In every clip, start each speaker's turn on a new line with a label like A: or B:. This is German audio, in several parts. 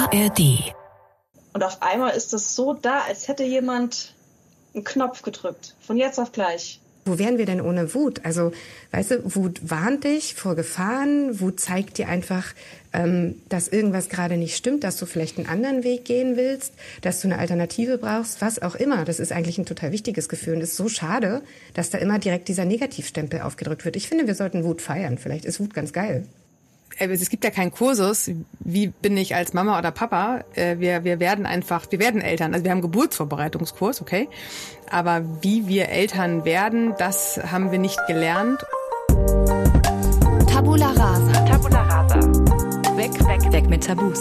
A: ARD.
B: Und auf einmal ist es so da, als hätte jemand einen Knopf gedrückt. Von jetzt auf gleich.
C: Wo wären wir denn ohne Wut? Also, weißt du, Wut warnt dich vor Gefahren. Wut zeigt dir einfach, dass irgendwas gerade nicht stimmt, dass du vielleicht einen anderen Weg gehen willst, dass du eine Alternative brauchst, was auch immer. Das ist eigentlich ein total wichtiges Gefühl. Und es ist so schade, dass da immer direkt dieser Negativstempel aufgedrückt wird. Ich finde, wir sollten Wut feiern. Vielleicht ist Wut ganz geil.
D: Es gibt ja keinen Kursus, wie bin ich als Mama oder Papa. Wir werden Eltern. Also wir haben einen Geburtsvorbereitungskurs, okay. Aber wie wir Eltern werden, das haben wir nicht gelernt.
A: Tabula rasa. Tabula rasa. Weg mit Tabus.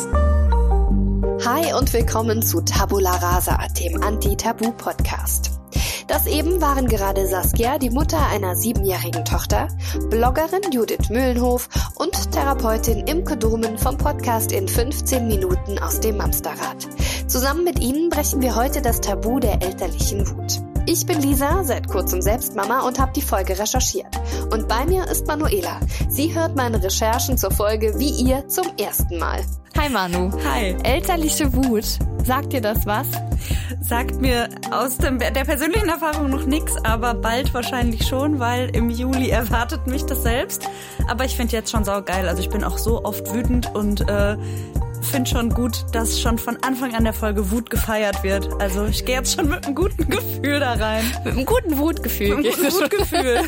E: Hi und willkommen zu Tabula rasa, dem Anti-Tabu-Podcast. Das eben waren gerade Saskia, die Mutter einer 7-jährigen Tochter, Bloggerin Judith Mühlenhof und Therapeutin Imke Domen vom Podcast in 15 Minuten aus dem Mamsterrad. Zusammen mit ihnen brechen wir heute das Tabu der elterlichen Wut. Ich bin Lisa, seit kurzem selbst Mama und habe die Folge recherchiert. Und bei mir ist Manuela. Sie hört meine Recherchen zur Folge wie ihr zum ersten Mal.
F: Hi Manu.
G: Hi.
F: Elterliche Wut. Sagt dir das was?
G: Sagt mir aus der persönlichen Erfahrung noch nichts, aber bald wahrscheinlich schon, weil im Juli erwartet mich das selbst. Aber ich finde jetzt schon saugeil. Also ich bin auch so oft wütend und finde schon gut, dass schon von Anfang an der Folge Wut gefeiert wird. Also ich gehe jetzt schon mit einem guten Gefühl da rein.
F: Mit einem guten Wutgefühl.
G: Mit einem guten Wutgefühl.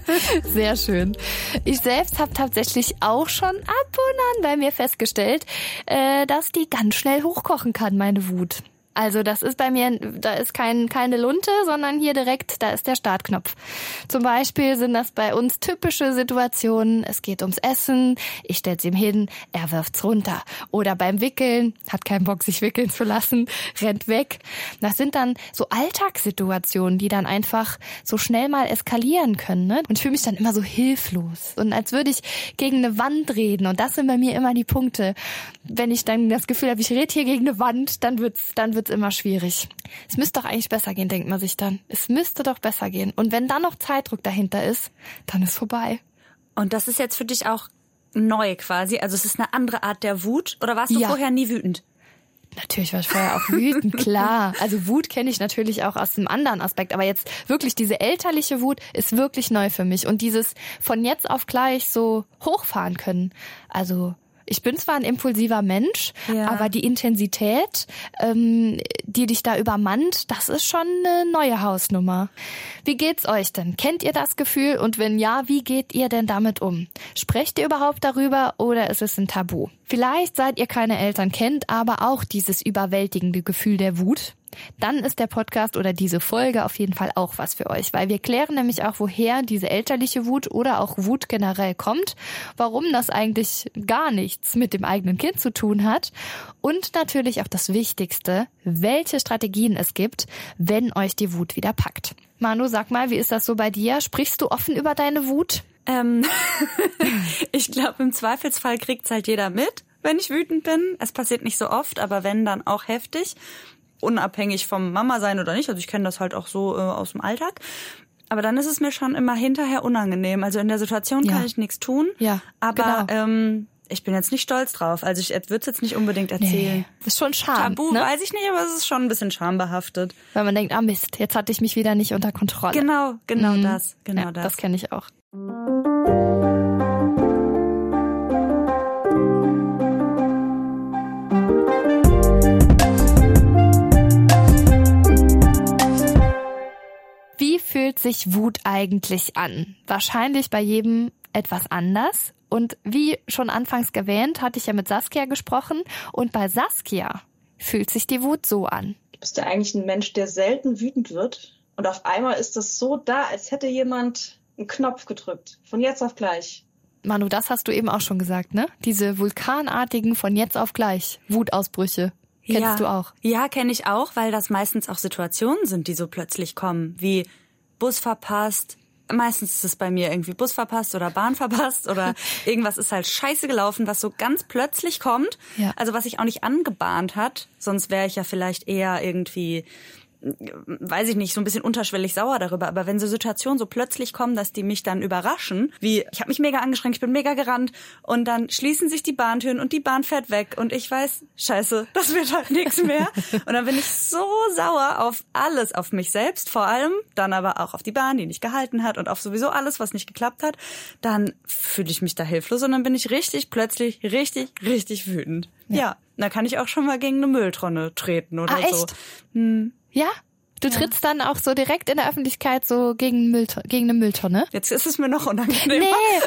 F: Sehr schön. Ich selbst habe tatsächlich auch schon ab und an bei mir festgestellt, dass die ganz schnell hochkochen kann, meine Wut. Also das ist bei mir, da ist keine Lunte, sondern hier direkt, da ist der Startknopf. Zum Beispiel sind das bei uns typische Situationen, es geht ums Essen, ich stell's ihm hin, er wirft's runter. Oder beim Wickeln, hat keinen Bock sich wickeln zu lassen, rennt weg. Das sind dann so Alltagssituationen, die dann einfach so schnell mal eskalieren können, ne? Und ich fühle mich dann immer so hilflos. Und als würde ich gegen eine Wand reden. Und das sind bei mir immer die Punkte. Wenn ich dann das Gefühl habe, ich rede hier gegen eine Wand, dann wird's immer schwierig. Es müsste doch eigentlich besser gehen, denkt man sich dann. Es müsste doch besser gehen. Und wenn dann noch Zeitdruck dahinter ist, dann ist vorbei.
G: Und das ist jetzt für dich auch neu quasi? Also es ist eine andere Art der Wut? Oder warst du vorher nie wütend?
F: Natürlich war ich vorher auch wütend, klar. Also Wut kenne ich natürlich auch aus einem anderen Aspekt. Aber jetzt wirklich diese elterliche Wut ist wirklich neu für mich. Und dieses von jetzt auf gleich so hochfahren können. Also ich bin zwar ein impulsiver Mensch, aber die Intensität, die dich da übermannt, das ist schon eine neue Hausnummer. Wie geht's euch denn? Kennt ihr das Gefühl? Und wenn ja, wie geht ihr denn damit um? Sprecht ihr überhaupt darüber oder ist es ein Tabu? Vielleicht seid ihr keine Eltern, kennt aber auch dieses überwältigende Gefühl der Wut. Dann ist der Podcast oder diese Folge auf jeden Fall auch was für euch, weil wir klären nämlich auch, woher diese elterliche Wut oder auch Wut generell kommt, warum das eigentlich gar nichts mit dem eigenen Kind zu tun hat und natürlich auch das Wichtigste, welche Strategien es gibt, wenn euch die Wut wieder packt. Manu, sag mal, wie ist das so bei dir? Sprichst du offen über deine Wut?
G: Ich glaube, im Zweifelsfall kriegt's halt jeder mit, wenn ich wütend bin. Es passiert nicht so oft, aber wenn, dann auch heftig. Unabhängig vom Mama sein oder nicht. Also ich kenne das halt auch so aus dem Alltag. Aber dann ist es mir schon immer hinterher unangenehm. Also in der Situation kann ich nichts tun. Ja, aber genau. Ich bin jetzt nicht stolz drauf. Also ich würde es jetzt nicht unbedingt erzählen.
F: Nee, das ist schon Scham.
G: Tabu, ne? Weiß ich nicht, aber es ist schon ein bisschen schambehaftet.
F: Weil man denkt, Mist, jetzt hatte ich mich wieder nicht unter Kontrolle.
G: Genau das.
F: Das kenne ich auch. Wie fühlt sich Wut eigentlich an? Wahrscheinlich bei jedem etwas anders. Und wie schon anfangs erwähnt, hatte ich ja mit Saskia gesprochen. Und bei Saskia fühlt sich die Wut so an.
B: Bist du eigentlich ein Mensch, der selten wütend wird? Und auf einmal ist das so da, als hätte jemand einen Knopf gedrückt. Von jetzt auf gleich.
F: Manu, das hast du eben auch schon gesagt, ne? Diese vulkanartigen von jetzt auf gleich Wutausbrüche. Kennst du auch?
G: Ja, kenne ich auch, weil das meistens auch Situationen sind, die so plötzlich kommen, wie Bus verpasst. Meistens ist es bei mir irgendwie Bus verpasst oder Bahn verpasst oder irgendwas ist halt scheiße gelaufen, was so ganz plötzlich kommt. Ja. Also was sich auch nicht angebahnt hat. Sonst wäre ich ja vielleicht eher irgendwie weiß ich nicht, so ein bisschen unterschwellig sauer darüber. Aber wenn so Situationen so plötzlich kommen, dass die mich dann überraschen, wie ich habe mich mega angestrengt, ich bin mega gerannt und dann schließen sich die Bahntüren und die Bahn fährt weg und ich weiß, scheiße, das wird halt nichts mehr. Und dann bin ich so sauer auf alles, auf mich selbst vor allem, dann aber auch auf die Bahn, die nicht gehalten hat und auf sowieso alles, was nicht geklappt hat. Dann fühle ich mich da hilflos und dann bin ich plötzlich richtig wütend. Ja, da kann ich auch schon mal gegen eine Mülltonne treten oder so.
F: Echt? Ja? Du trittst dann auch so direkt in der Öffentlichkeit so gegen eine Mülltonne?
G: Jetzt ist es mir noch unangenehm.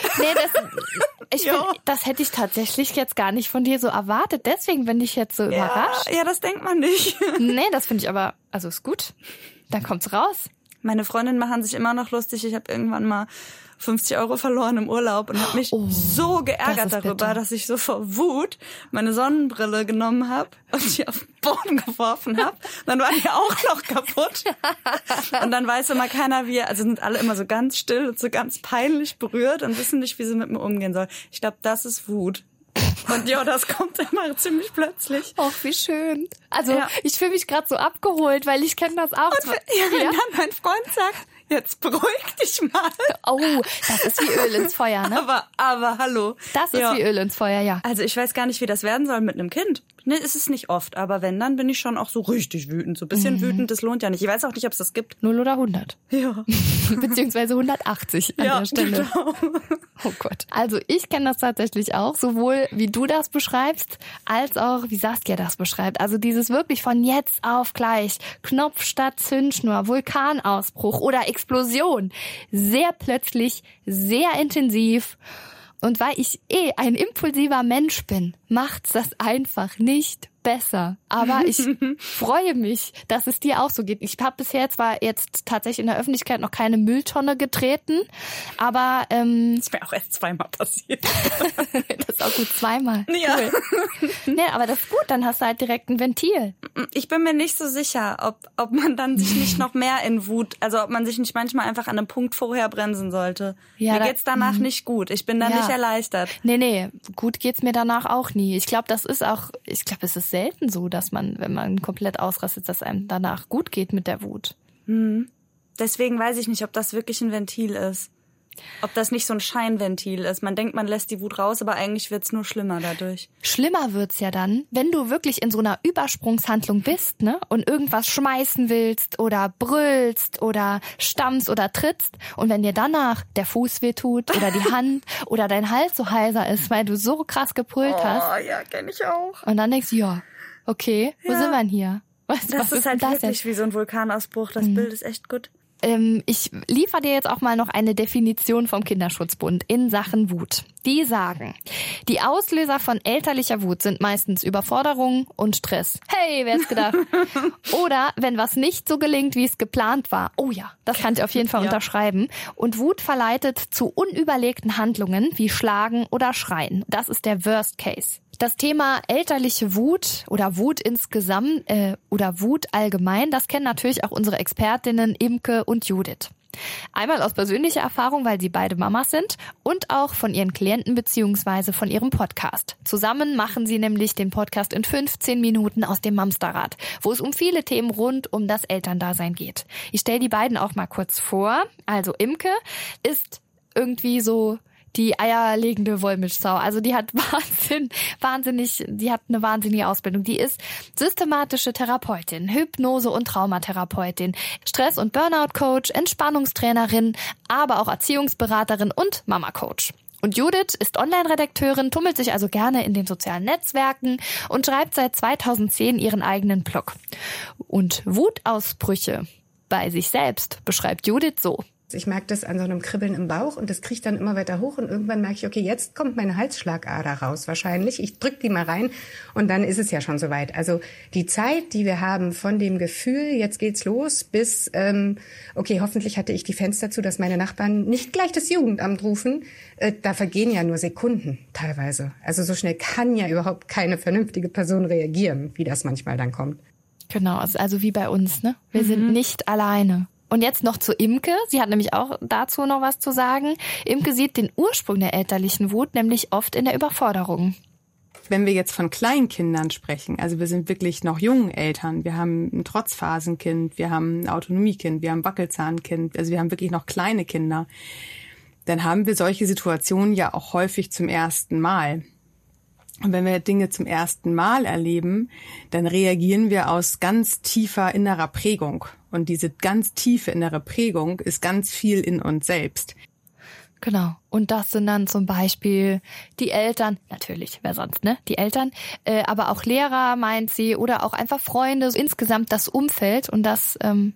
F: Nee, das hätte ich tatsächlich jetzt gar nicht von dir so erwartet. Deswegen bin ich jetzt so überrascht.
G: Ja, das denkt man nicht.
F: Nee, das finde ich aber, also ist gut. Dann kommt's raus.
G: Meine Freundinnen machen sich immer noch lustig. Ich habe irgendwann mal 50 € verloren im Urlaub und habe mich so geärgert darüber, dass ich so vor Wut meine Sonnenbrille genommen habe und die auf den Boden geworfen habe. Dann war die auch noch kaputt. Und dann weiß immer keiner, also sind alle immer so ganz still und so ganz peinlich berührt und wissen nicht, wie sie mit mir umgehen sollen. Ich glaube, das ist Wut. Und ja, das kommt immer ziemlich plötzlich.
F: Och, wie schön. Also ich fühle mich gerade so abgeholt, weil ich kenne das auch.
G: Und wenn dann mein Freund sagt, jetzt beruhig dich mal.
F: Oh, das ist wie Öl ins Feuer, ne?
G: Aber hallo.
F: Das ist wie Öl ins Feuer, ja.
G: Also ich weiß gar nicht, wie das werden soll mit einem Kind. Ne, ist es nicht oft, aber wenn, dann bin ich schon auch so richtig wütend. So ein bisschen wütend, das lohnt ja nicht. Ich weiß auch nicht, ob es das gibt.
F: 0 oder 100.
G: Ja.
F: Beziehungsweise 180 an der Stelle.
G: Genau.
F: Oh Gott. Also ich kenne das tatsächlich auch, sowohl wie du das beschreibst, als auch wie Saskia das beschreibt. Also dieses wirklich von jetzt auf gleich, Knopf statt Zündschnur, Vulkanausbruch oder Explosion. Sehr plötzlich, sehr intensiv. Und weil ich ein impulsiver Mensch bin, macht's das einfach nicht besser. Aber ich freue mich, dass es dir auch so geht. Ich habe bisher zwar jetzt tatsächlich in der Öffentlichkeit noch keine Mülltonne getreten, aber
G: das ist mir auch erst 2-mal passiert.
F: Das ist auch gut, 2-mal.
G: Ja.
F: Cool. Nee, aber das ist gut, dann hast du halt direkt ein Ventil.
G: Ich bin mir nicht so sicher, ob man dann sich nicht noch mehr in Wut, also ob man sich nicht manchmal einfach an einem Punkt vorher bremsen sollte.
F: Ja,
G: mir geht's danach nicht gut. Ich bin dann nicht erleichtert.
F: Nee, gut geht's mir danach auch nie. Ich glaube, es ist selten so, dass man, wenn man komplett ausrastet, dass einem danach gut geht mit der Wut.
G: Deswegen weiß ich nicht, ob das wirklich ein Ventil ist. Ob das nicht so ein Scheinventil ist. Man denkt, man lässt die Wut raus, aber eigentlich wird's nur schlimmer dadurch.
F: Schlimmer wird's ja dann, wenn du wirklich in so einer Übersprungshandlung bist, ne, und irgendwas schmeißen willst oder brüllst oder stammst oder trittst und wenn dir danach der Fuß wehtut oder die Hand oder dein Hals so heiser ist, weil du so krass gebrüllt hast.
G: Oh ja, kenn ich auch.
F: Und dann denkst du, okay, wo sind wir denn hier? Was
G: ist halt wirklich wie so ein Vulkanausbruch. Das Bild ist echt gut.
F: Ich liefere dir jetzt auch mal noch eine Definition vom Kinderschutzbund in Sachen Wut. Die sagen, die Auslöser von elterlicher Wut sind meistens Überforderung und Stress. Hey, wer hätte gedacht? Oder wenn was nicht so gelingt, wie es geplant war. Oh ja, das kann ich auf jeden Fall unterschreiben. Und Wut verleitet zu unüberlegten Handlungen wie Schlagen oder Schreien. Das ist der Worst Case. Das Thema elterliche Wut oder Wut insgesamt oder Wut allgemein, das kennen natürlich auch unsere Expertinnen Imke und Judith. Einmal aus persönlicher Erfahrung, weil sie beide Mamas sind und auch von ihren Klienten bzw. von ihrem Podcast. Zusammen machen sie nämlich den Podcast in 15 Minuten aus dem Mamsterrad, wo es um viele Themen rund um das Elterndasein geht. Ich stelle die beiden auch mal kurz vor. Also Imke ist irgendwie so die eierlegende Wollmilchsau. Also die hat die hat eine wahnsinnige Ausbildung. Die ist systematische Therapeutin, Hypnose- und Traumatherapeutin, Stress- und Burnout-Coach, Entspannungstrainerin, aber auch Erziehungsberaterin und Mama-Coach. Und Judith ist Online-Redakteurin, tummelt sich also gerne in den sozialen Netzwerken und schreibt seit 2010 ihren eigenen Blog. Und Wutausbrüche bei sich selbst beschreibt Judith so.
C: Ich merke das an so einem Kribbeln im Bauch und das kriecht dann immer weiter hoch und irgendwann merke ich, okay, jetzt kommt meine Halsschlagader raus wahrscheinlich. Ich drücke die mal rein und dann ist es ja schon soweit. Also die Zeit, die wir haben von dem Gefühl, jetzt geht's los, bis, okay, hoffentlich hatte ich die Fenster zu, dass meine Nachbarn nicht gleich das Jugendamt rufen. Da vergehen ja nur Sekunden teilweise. Also so schnell kann ja überhaupt keine vernünftige Person reagieren, wie das manchmal dann kommt.
F: Genau, also wie bei uns, ne? Wir sind nicht alleine. Und jetzt noch zu Imke. Sie hat nämlich auch dazu noch was zu sagen. Imke sieht den Ursprung der elterlichen Wut nämlich oft in der Überforderung.
D: Wenn wir jetzt von Kleinkindern sprechen, also wir sind wirklich noch jungen Eltern, wir haben ein Trotzphasenkind, wir haben ein Autonomiekind, wir haben ein Wackelzahnkind, also wir haben wirklich noch kleine Kinder, dann haben wir solche Situationen ja auch häufig zum ersten Mal. Und wenn wir Dinge zum ersten Mal erleben, dann reagieren wir aus ganz tiefer innerer Prägung. Und diese ganz tiefe innere Prägung ist ganz viel in uns selbst.
F: Genau. Und das sind dann zum Beispiel die Eltern, natürlich, wer sonst, ne? Die Eltern, aber auch Lehrer, meint sie, oder auch einfach Freunde, insgesamt das Umfeld. Und das, haben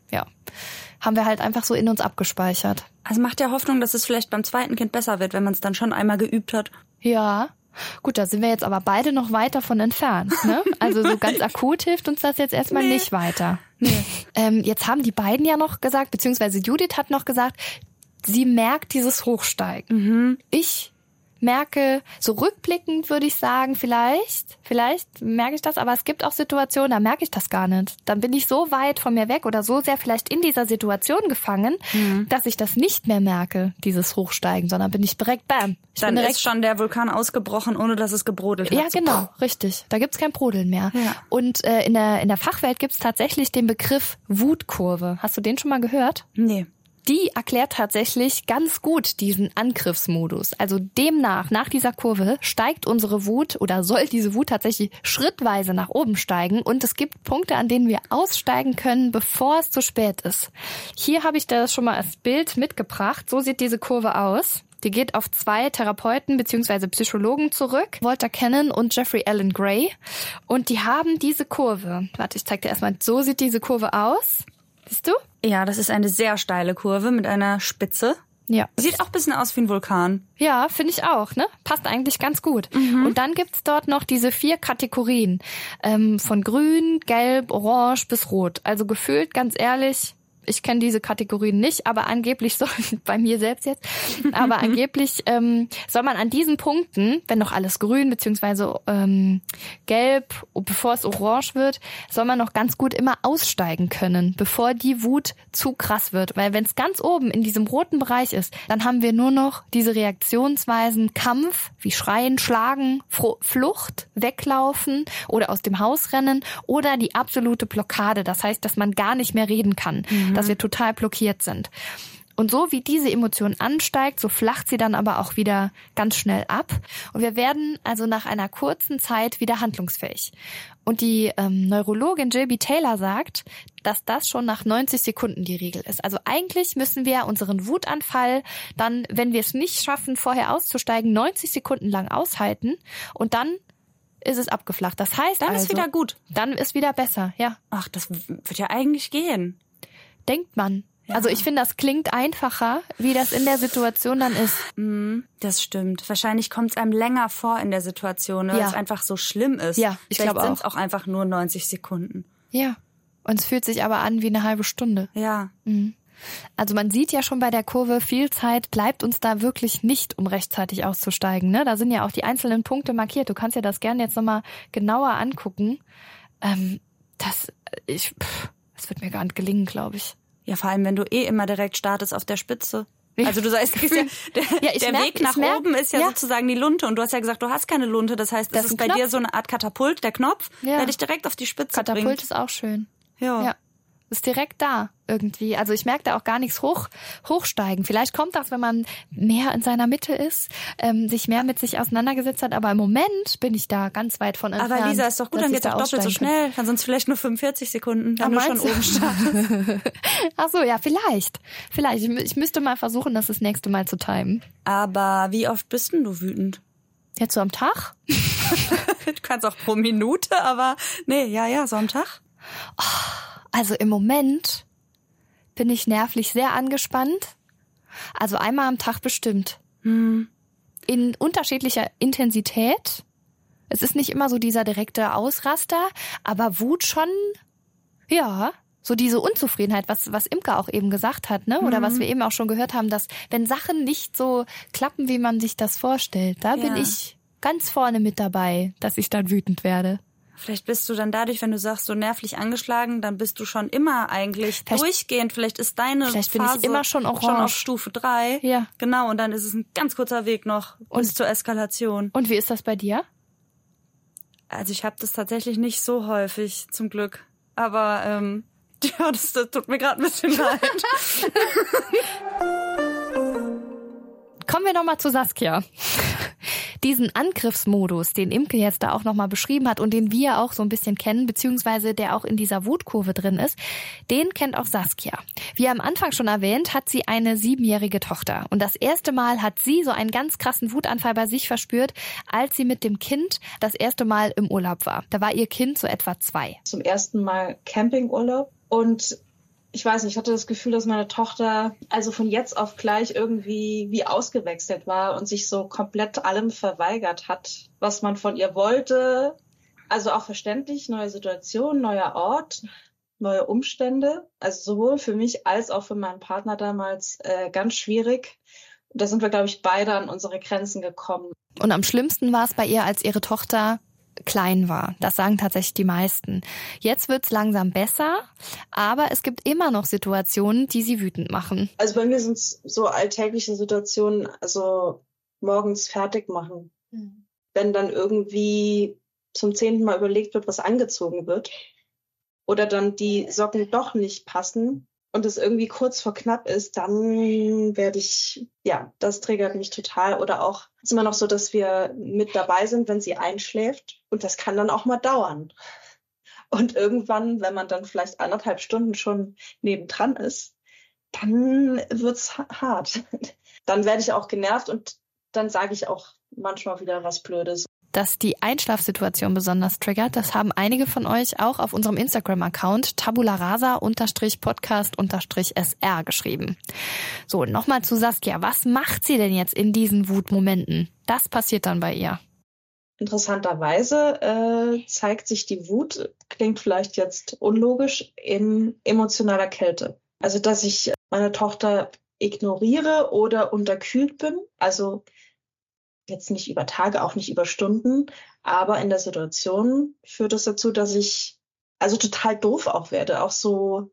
F: wir halt einfach so in uns abgespeichert.
G: Also macht ja Hoffnung, dass es vielleicht beim zweiten Kind besser wird, wenn man es dann schon einmal geübt hat.
F: Ja. Gut, da sind wir jetzt aber beide noch weit davon entfernt, ne? Also so ganz akut hilft uns das jetzt erstmal nicht weiter. Nee. Jetzt haben die beiden ja noch gesagt, beziehungsweise Judith hat noch gesagt, sie merkt dieses Hochsteigen. Mhm. Ich merke, so rückblickend würde ich sagen, vielleicht merke ich das, aber es gibt auch Situationen, da merke ich das gar nicht. Dann bin ich so weit von mir weg oder so sehr vielleicht in dieser Situation gefangen, dass ich das nicht mehr merke, dieses Hochsteigen, sondern bin ich direkt, bam.
G: Dann ist schon der Vulkan ausgebrochen, ohne dass es gebrodelt hat.
F: Ja, genau, richtig. Da gibt's kein Brodeln mehr. Ja. Und in der Fachwelt gibt's tatsächlich den Begriff Wutkurve. Hast du den schon mal gehört?
G: Nee.
F: Die erklärt tatsächlich ganz gut diesen Angriffsmodus. Also demnach, nach dieser Kurve steigt unsere Wut oder soll diese Wut tatsächlich schrittweise nach oben steigen. Und es gibt Punkte, an denen wir aussteigen können, bevor es zu spät ist. Hier habe ich das schon mal als Bild mitgebracht. So sieht diese Kurve aus. Die geht auf 2 Therapeuten bzw. Psychologen zurück, Walter Cannon und Jeffrey Alan Gray. Und die haben diese Kurve. Warte, ich zeig dir erstmal. So sieht diese Kurve aus. Siehst du?
G: Ja, das ist eine sehr steile Kurve mit einer Spitze.
F: Ja.
G: Sieht auch ein bisschen aus wie ein Vulkan.
F: Ja, finde ich auch, ne? Passt eigentlich ganz gut. Mhm. Und dann gibt's dort noch diese 4 Kategorien. Von grün, gelb, orange bis rot. Also gefühlt, ganz ehrlich, ich kenne diese Kategorien nicht, aber angeblich soll, bei mir selbst jetzt, aber angeblich soll man an diesen Punkten, wenn noch alles grün beziehungsweise gelb, bevor es orange wird, soll man noch ganz gut immer aussteigen können, bevor die Wut zu krass wird. Weil wenn es ganz oben in diesem roten Bereich ist, dann haben wir nur noch diese Reaktionsweisen Kampf, wie Schreien, Schlagen, Flucht, Weglaufen oder aus dem Haus rennen oder die absolute Blockade. Das heißt, dass man gar nicht mehr reden kann. Dass wir total blockiert sind. Und so wie diese Emotion ansteigt, so flacht sie dann aber auch wieder ganz schnell ab. Und wir werden also nach einer kurzen Zeit wieder handlungsfähig. Und die Neurologin Jill B. Taylor sagt, dass das schon nach 90 Sekunden die Regel ist. Also eigentlich müssen wir unseren Wutanfall dann, wenn wir es nicht schaffen, vorher auszusteigen, 90 Sekunden lang aushalten und dann ist es abgeflacht. Das heißt
G: dann
F: also,
G: ist wieder gut.
F: Dann ist wieder besser, ja.
G: Ach, das wird ja eigentlich gehen.
F: Denkt man. Ja. Also ich finde, das klingt einfacher, wie das in der Situation dann ist.
G: Das stimmt. Wahrscheinlich kommt es einem länger vor in der Situation, weil es einfach so schlimm ist.
F: Ja, ich glaube auch.
G: Vielleicht sind es auch einfach nur 90 Sekunden.
F: Ja, und es fühlt sich aber an wie eine halbe Stunde.
G: Ja.
F: Also man sieht ja schon bei der Kurve, viel Zeit bleibt uns da wirklich nicht, um rechtzeitig auszusteigen. Ne? Da sind ja auch die einzelnen Punkte markiert. Du kannst ja das gerne jetzt nochmal genauer angucken. Das wird mir gar nicht gelingen, glaube ich.
G: Ja, vor allem, wenn du immer direkt startest auf der Spitze. Also du sagst, der Weg nach oben ist ja sozusagen die Lunte. Und du hast ja gesagt, du hast keine Lunte. Das heißt, das ist bei dir so eine Art Katapult, der Knopf, der dich direkt auf die Spitze bringt.
F: Katapult ist auch schön.
G: Ja.
F: Ist direkt da irgendwie. Also ich merke da auch gar nichts hochsteigen. Vielleicht kommt das, wenn man mehr in seiner Mitte ist, sich mehr mit sich auseinandergesetzt hat. Aber im Moment bin ich da ganz weit von entfernt.
G: Aber Lisa, ist doch gut, dann geht's doch doppelt so schnell. Dann sind es vielleicht nur 45 Sekunden, wenn du schon oben startest.
F: Ach so, ja, vielleicht. Ich müsste mal versuchen, das nächste Mal zu timen.
G: Aber wie oft bist denn du wütend?
F: Jetzt so am Tag?
G: Du kannst auch pro Minute, aber so am Tag.
F: Also im Moment bin ich nervlich sehr angespannt. Also einmal am Tag bestimmt. In unterschiedlicher Intensität. Es ist nicht immer so dieser direkte Ausraster, aber Wut schon, ja, so diese Unzufriedenheit, was Imke auch eben gesagt hat, ne? Oder was wir eben auch schon gehört haben, dass wenn Sachen nicht so klappen, wie man sich das vorstellt, da bin ich ganz vorne mit dabei, dass ich dann wütend werde.
G: Vielleicht bist du dann dadurch, wenn du sagst, so nervlich angeschlagen, dann bist du schon immer eigentlich durchgehend. Vielleicht ist deine Phase
F: bin ich immer schon orange.
G: Schon auf Stufe 3.
F: Ja.
G: Genau, und dann ist es ein ganz kurzer Weg noch bis zur Eskalation.
F: Und wie ist das bei dir?
G: Also ich habe das tatsächlich nicht so häufig, zum Glück. Aber ja, das tut mir gerade ein bisschen leid.
F: Kommen wir nochmal zu Saskia. Diesen Angriffsmodus, den Imke jetzt da auch nochmal beschrieben hat und den wir auch so ein bisschen kennen, beziehungsweise der auch in dieser Wutkurve drin ist, den kennt auch Saskia. Wie am Anfang schon erwähnt, hat sie eine 7-jährige Tochter. Und das erste Mal hat sie so einen ganz krassen Wutanfall bei sich verspürt, als sie mit dem Kind das erste Mal im Urlaub war. Da war ihr Kind so etwa 2.
B: Zum ersten Mal Campingurlaub und ich weiß nicht, ich hatte das Gefühl, dass meine Tochter also von jetzt auf gleich irgendwie wie ausgewechselt war und sich so komplett allem verweigert hat, was man von ihr wollte. Also auch verständlich, neue Situation, neuer Ort, neue Umstände. Also sowohl für mich als auch für meinen Partner damals ganz schwierig. Da sind wir, glaube ich, beide an unsere Grenzen gekommen.
F: Und am schlimmsten war es bei ihr, als ihre Tochter klein war. Das sagen tatsächlich die meisten. Jetzt wird's langsam besser, aber es gibt immer noch Situationen, die sie wütend machen.
B: Also bei mir sind es so alltägliche Situationen, also morgens fertig machen. Wenn dann irgendwie zum 10. Mal überlegt wird, was angezogen wird oder dann die Socken doch nicht passen und es irgendwie kurz vor knapp ist, dann werde ich, ja, das triggert mich total. Oder auch, es ist immer noch so, dass wir mit dabei sind, wenn sie einschläft. Und das kann dann auch mal dauern. Und irgendwann, wenn man dann vielleicht 1,5 Stunden schon nebendran ist, dann wird's hart. Dann werde ich auch genervt und dann sage ich auch manchmal wieder was Blödes.
F: Dass die Einschlafsituation besonders triggert, das haben einige von euch auch auf unserem Instagram-Account tabularasa_podcast_sr geschrieben. So, nochmal zu Saskia. Was macht sie denn jetzt in diesen Wutmomenten? Das passiert dann bei ihr.
B: Interessanterweise zeigt sich die Wut, klingt vielleicht jetzt unlogisch, in emotionaler Kälte. Also, dass ich meine Tochter ignoriere oder unterkühlt bin, also jetzt nicht über Tage, auch nicht über Stunden, aber in der Situation führt es dazu, dass ich also total doof auch werde, auch so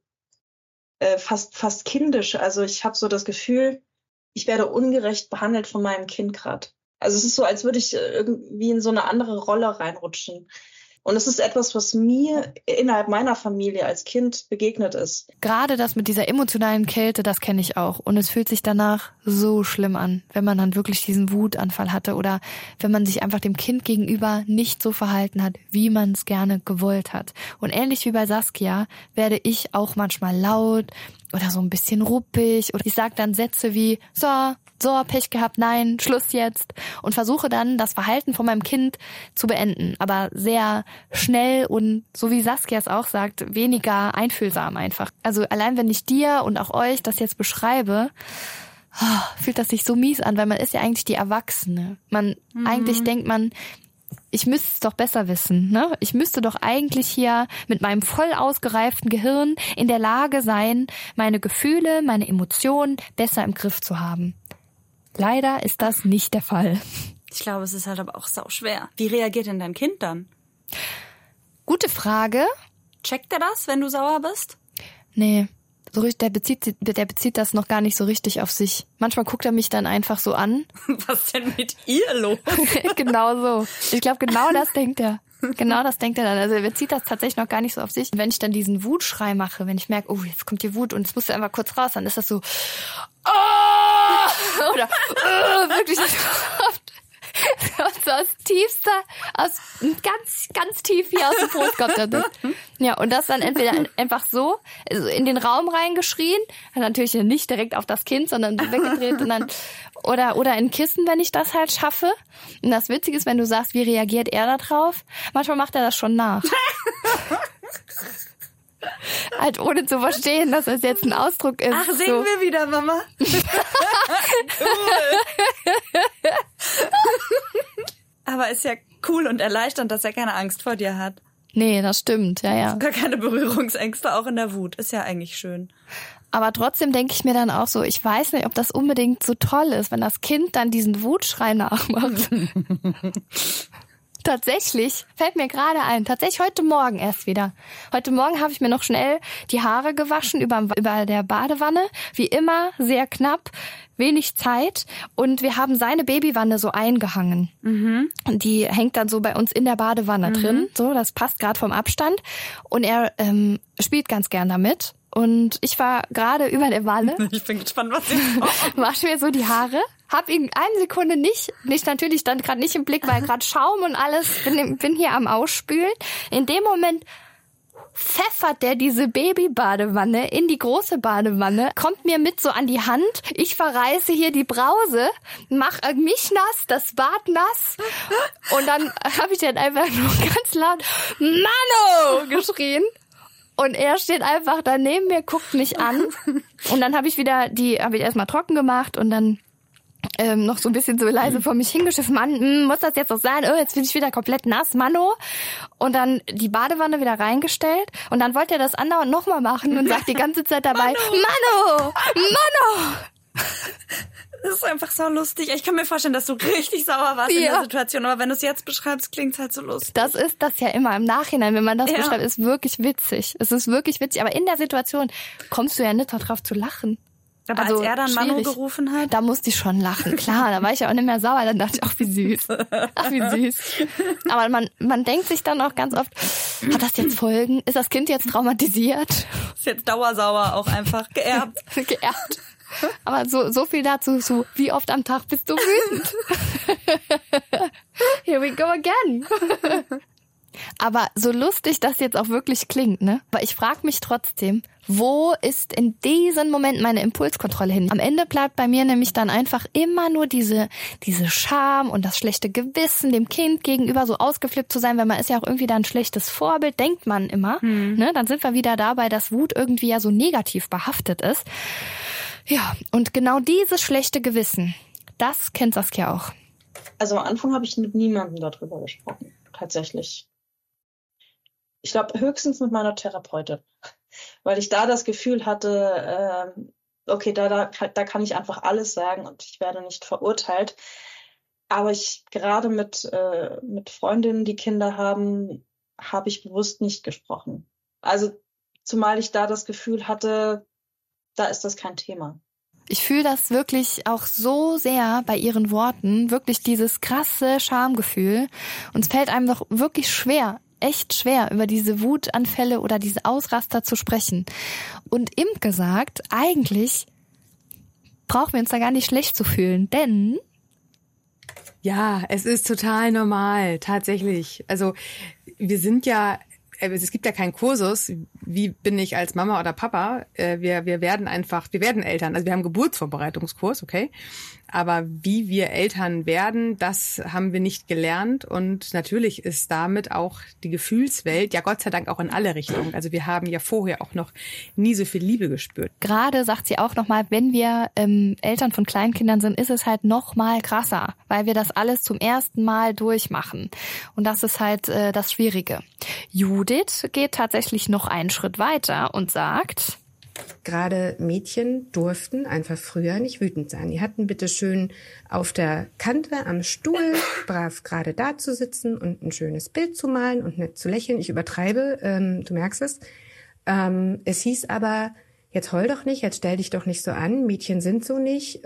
B: fast kindisch. Also ich habe so das Gefühl, ich werde ungerecht behandelt von meinem Kind gerade. Also es ist so, als würde ich irgendwie in so eine andere Rolle reinrutschen. Und es ist etwas, was mir innerhalb meiner Familie als Kind begegnet ist.
F: Gerade das mit dieser emotionalen Kälte, das kenne ich auch. Und es fühlt sich danach so schlimm an, wenn man dann wirklich diesen Wutanfall hatte oder wenn man sich einfach dem Kind gegenüber nicht so verhalten hat, wie man es gerne gewollt hat. Und ähnlich wie bei Saskia werde ich auch manchmal laut oder so ein bisschen ruppig. Und ich sage dann Sätze wie, so, Pech gehabt, nein, Schluss jetzt. Und versuche dann, das Verhalten von meinem Kind zu beenden. Aber sehr schnell und, so wie Saskia es auch sagt, weniger einfühlsam einfach. Also allein wenn ich dir und auch euch das jetzt beschreibe, fühlt das sich so mies an, weil man ist ja eigentlich die Erwachsene. Eigentlich denkt man, ich müsste es doch besser wissen, ne? Ich müsste doch eigentlich hier mit meinem voll ausgereiften Gehirn in der Lage sein, meine Gefühle, meine Emotionen besser im Griff zu haben. Leider ist das nicht der Fall.
G: Ich glaube, es ist halt aber auch sauschwer. Wie reagiert denn dein Kind dann?
F: Gute Frage.
G: Checkt er das, wenn du sauer bist?
F: Nee, so richtig, der bezieht das noch gar nicht so richtig auf sich. Manchmal guckt er mich dann einfach so an.
G: Was denn mit ihr los?
F: Genau so. Ich glaube, genau das denkt er. Genau das denkt er dann. Also er bezieht das tatsächlich noch gar nicht so auf sich. Wenn ich dann diesen Wutschrei mache, wenn ich merke, oh, jetzt kommt die Wut und jetzt musst du einfach kurz raus, dann ist das so, oh! Oder wirklich so aus ganz, ganz tief hier aus dem Brust kommt das. Ja, und das dann entweder einfach so in den Raum reingeschrien, natürlich nicht direkt auf das Kind, sondern weggedreht und dann oder in Kissen, wenn ich das halt schaffe. Und das Witzige ist, wenn du sagst, wie reagiert er da drauf? Manchmal macht er das schon nach. Halt ohne zu verstehen, dass das jetzt ein Ausdruck ist.
G: Ach, singen wir wieder, Mama. Cool. Aber ist ja cool und erleichternd, dass er keine Angst vor dir hat.
F: Nee, das stimmt, ja.
G: Gar keine Berührungsängste, auch in der Wut. Ist ja eigentlich schön.
F: Aber trotzdem denke ich mir dann auch so, ich weiß nicht, ob das unbedingt so toll ist, wenn das Kind dann diesen Wutschrei nachmacht. Tatsächlich, fällt mir gerade ein, heute Morgen erst wieder. Heute Morgen habe ich mir noch schnell die Haare gewaschen über der Badewanne. Wie immer, sehr knapp, wenig Zeit. Und wir haben seine Babywanne so eingehangen. Und die hängt dann so bei uns in der Badewanne drin. So, das passt gerade vom Abstand. Und er spielt ganz gern damit. Und ich war gerade über der Wanne.
G: Ich bin gespannt, was jetzt
F: wasche mir so die Haare. Hab ihn eine Sekunde nicht natürlich stand gerade nicht im Blick, weil gerade Schaum und alles, bin hier am Ausspülen. In dem Moment pfeffert der diese Babybadewanne in die große Badewanne, kommt mir mit so an die Hand. Ich verreiße hier die Brause, mach mich nass, das Bad nass. Und dann habe ich dann einfach nur ganz laut Mano geschrien. Und er steht einfach da neben mir, guckt mich an. Und dann habe ich erstmal trocken gemacht und dann noch so ein bisschen so leise vor mich hingeschiffen. Mann, muss das jetzt noch sein? Oh, jetzt bin ich wieder komplett nass, Mano. Und dann die Badewanne wieder reingestellt. Und dann wollte er das andauernd nochmal machen und sagt die ganze Zeit dabei, Mano!
G: Das ist einfach so lustig. Ich kann mir vorstellen, dass du richtig sauer warst in der Situation. Aber wenn du es jetzt beschreibst, klingt es halt so lustig.
F: Das ist das ja immer im Nachhinein, wenn man das beschreibt, ist wirklich witzig. Es ist wirklich witzig. Aber in der Situation kommst du ja nicht drauf zu lachen.
G: Aber als er dann Manu gerufen hat?
F: Da musste ich schon lachen, klar. Da war ich ja auch nicht mehr sauer. Dann dachte ich, ach, wie süß. Ach, wie süß. Aber man denkt sich dann auch ganz oft, hat das jetzt Folgen? Ist das Kind jetzt traumatisiert?
G: Ist jetzt dauersauer auch einfach geerbt.
F: Geerbt. Aber so viel dazu, so wie oft am Tag bist du wütend? Here we go again. Aber so lustig das jetzt auch wirklich klingt, ne? Aber ich frage mich trotzdem, wo ist in diesem Moment meine Impulskontrolle hin? Am Ende bleibt bei mir nämlich dann einfach immer nur diese Scham und das schlechte Gewissen dem Kind gegenüber so ausgeflippt zu sein, weil man ist ja auch irgendwie da ein schlechtes Vorbild, denkt man immer. Ne? Dann sind wir wieder dabei, dass Wut irgendwie ja so negativ behaftet ist. Ja, und genau dieses schlechte Gewissen, das kennt Saskia auch.
B: Also am Anfang habe ich mit niemandem darüber gesprochen, tatsächlich. Ich glaube höchstens mit meiner Therapeutin, weil ich da das Gefühl hatte, okay, da kann ich einfach alles sagen und ich werde nicht verurteilt. Aber ich gerade mit Freundinnen, die Kinder haben, habe ich bewusst nicht gesprochen. Also zumal ich da das Gefühl hatte, da ist das kein Thema.
F: Ich fühle das wirklich auch so sehr bei ihren Worten, wirklich dieses krasse Schamgefühl. Und es fällt einem doch wirklich schwer, echt schwer, über diese Wutanfälle oder diese Ausraster zu sprechen. Und Imke sagt, eigentlich brauchen wir uns da gar nicht schlecht zu fühlen, denn...
D: Ja, es ist total normal, tatsächlich. Also wir sind ja... Es gibt ja keinen Kursus, wie bin ich als Mama oder Papa. Wir werden Eltern. Also wir haben einen Geburtsvorbereitungskurs, okay. Aber wie wir Eltern werden, das haben wir nicht gelernt. Und natürlich ist damit auch die Gefühlswelt, ja Gott sei Dank auch in alle Richtungen. Also wir haben ja vorher auch noch nie so viel Liebe gespürt.
F: Gerade sagt sie auch nochmal, wenn wir Eltern von Kleinkindern sind, ist es halt noch mal krasser, weil wir das alles zum ersten Mal durchmachen. Und das ist halt das Schwierige. Judith geht tatsächlich noch einen Schritt weiter und sagt...
C: Gerade Mädchen durften einfach früher nicht wütend sein. Die hatten bitte schön auf der Kante am Stuhl brav gerade da zu sitzen und ein schönes Bild zu malen und nicht zu lächeln. Ich übertreibe, du merkst es. Es hieß aber, jetzt heul doch nicht, jetzt stell dich doch nicht so an, Mädchen sind so nicht.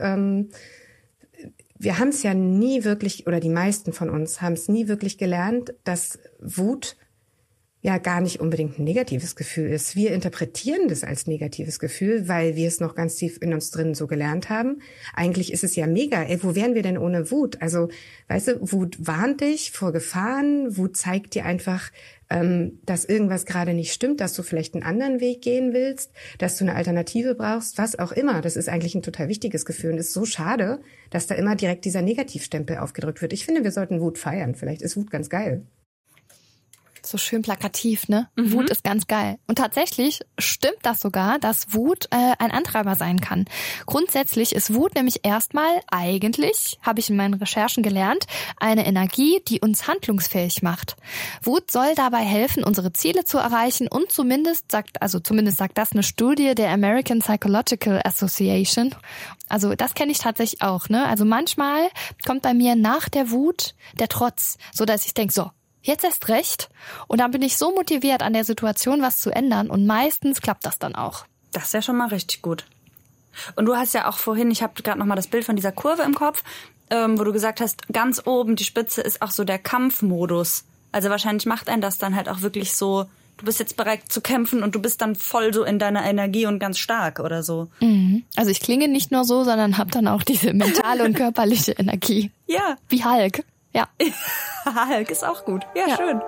C: Wir haben es ja nie wirklich, oder die meisten von uns haben es nie wirklich gelernt, dass Wut ja gar nicht unbedingt ein negatives Gefühl ist. Wir interpretieren das als negatives Gefühl, weil wir es noch ganz tief in uns drin so gelernt haben. Eigentlich ist es ja mega. Ey, wo wären wir denn ohne Wut? Also, weißt du, Wut warnt dich vor Gefahren. Wut zeigt dir einfach, dass irgendwas gerade nicht stimmt, dass du vielleicht einen anderen Weg gehen willst, dass du eine Alternative brauchst, was auch immer. Das ist eigentlich ein total wichtiges Gefühl und ist so schade, dass da immer direkt dieser Negativstempel aufgedrückt wird. Ich finde, wir sollten Wut feiern. Vielleicht ist Wut ganz geil.
F: So schön plakativ, ne? Wut ist ganz geil. Und tatsächlich stimmt das sogar, dass Wut ein Antreiber sein kann. Grundsätzlich ist Wut nämlich erstmal eigentlich, habe ich in meinen Recherchen gelernt, eine Energie, die uns handlungsfähig macht. Wut soll dabei helfen, unsere Ziele zu erreichen und zumindest sagt das eine Studie der American Psychological Association. Also das kenne ich tatsächlich auch, ne? Also manchmal kommt bei mir nach der Wut der Trotz, so dass ich denke, so, jetzt erst recht. Und dann bin ich so motiviert, an der Situation was zu ändern. Und meistens klappt das dann auch.
G: Das ist ja schon mal richtig gut. Und du hast ja auch vorhin, ich habe gerade noch mal das Bild von dieser Kurve im Kopf, wo du gesagt hast, ganz oben, die Spitze ist auch so der Kampfmodus. Also wahrscheinlich macht einen das dann halt auch wirklich so, du bist jetzt bereit zu kämpfen und du bist dann voll so in deiner Energie und ganz stark oder so.
F: Also ich klinge nicht nur so, sondern habe dann auch diese mentale und körperliche Energie.
G: Ja.
F: Wie Hulk. Ja.
G: Hulk ist auch gut. Ja, schön.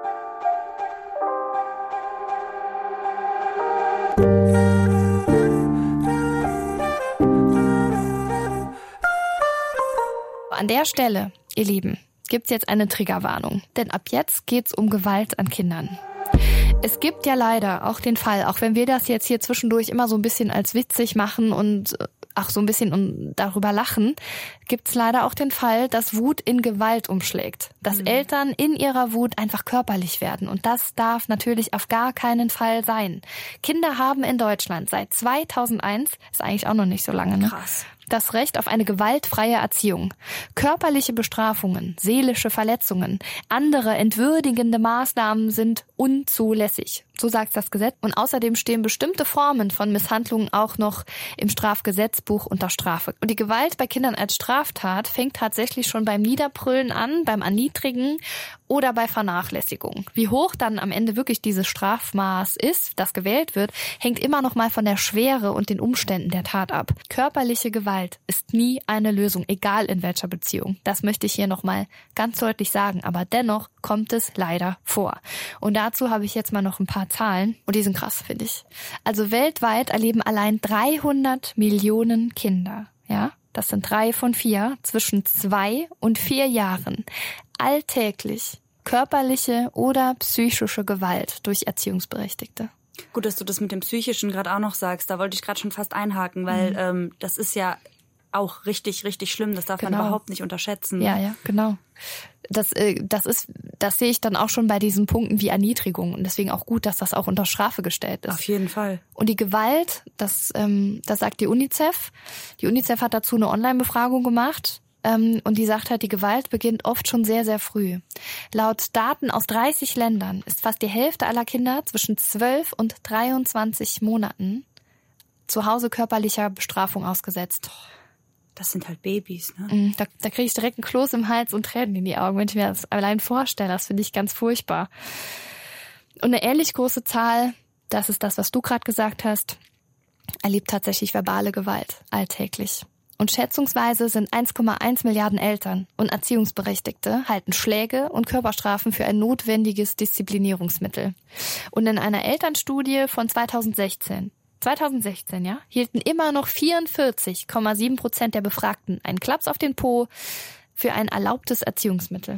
F: An der Stelle, ihr Lieben, gibt's jetzt eine Triggerwarnung. Denn ab jetzt geht's um Gewalt an Kindern. Es gibt ja leider auch den Fall, auch wenn wir das jetzt hier zwischendurch immer so ein bisschen als witzig machen und auch so ein bisschen darüber lachen, gibt's leider auch den Fall, dass Wut in Gewalt umschlägt. Dass Eltern in ihrer Wut einfach körperlich werden. Und das darf natürlich auf gar keinen Fall sein. Kinder haben in Deutschland seit 2001, ist eigentlich auch noch nicht so lange, ne?
G: Krass.
F: Das Recht auf eine gewaltfreie Erziehung. Körperliche Bestrafungen, seelische Verletzungen, andere entwürdigende Maßnahmen sind unzulässig. So sagt das Gesetz. Und außerdem stehen bestimmte Formen von Misshandlungen auch noch im Strafgesetzbuch unter Strafe. Und die Gewalt bei Kindern als Straftat fängt tatsächlich schon beim Niederbrüllen an, beim Erniedrigen oder bei Vernachlässigung. Wie hoch dann am Ende wirklich dieses Strafmaß ist, das gewählt wird, hängt immer noch mal von der Schwere und den Umständen der Tat ab. Körperliche Gewalt ist nie eine Lösung, egal in welcher Beziehung. Das möchte ich hier noch mal ganz deutlich sagen. Aber dennoch kommt es leider vor. Und dazu habe ich jetzt mal noch ein paar Zahlen. Und die sind krass, finde ich. Also weltweit erleben allein 300 Millionen Kinder, ja, das sind 3 von 4, zwischen 2 und 4 Jahren, alltäglich körperliche oder psychische Gewalt durch Erziehungsberechtigte.
G: Gut, dass du das mit dem Psychischen gerade auch noch sagst. Da wollte ich gerade schon fast einhaken, weil das ist ja auch richtig, richtig schlimm. Das darf man überhaupt nicht unterschätzen.
F: Ja, genau. Das sehe ich dann auch schon bei diesen Punkten wie Erniedrigung. Und deswegen auch gut, dass das auch unter Strafe gestellt ist.
G: Auf jeden Fall.
F: Und die Gewalt, das sagt die UNICEF. Die UNICEF hat dazu eine Online-Befragung gemacht. Und die sagt halt, die Gewalt beginnt oft schon sehr, sehr früh. Laut Daten aus 30 Ländern ist fast die Hälfte aller Kinder zwischen 12 und 23 Monaten zu Hause körperlicher Bestrafung ausgesetzt.
G: Das sind halt Babys, ne?
F: Da kriege ich direkt einen Kloß im Hals und Tränen in die Augen, wenn ich mir das allein vorstelle. Das finde ich ganz furchtbar. Und eine ähnlich große Zahl, das ist das, was du gerade gesagt hast, erlebt tatsächlich verbale Gewalt alltäglich. Und schätzungsweise sind 1,1 Milliarden Eltern und Erziehungsberechtigte halten Schläge und Körperstrafen für ein notwendiges Disziplinierungsmittel. Und in einer Elternstudie von 2016, ja, hielten immer noch 44,7% der Befragten einen Klaps auf den Po für ein erlaubtes Erziehungsmittel.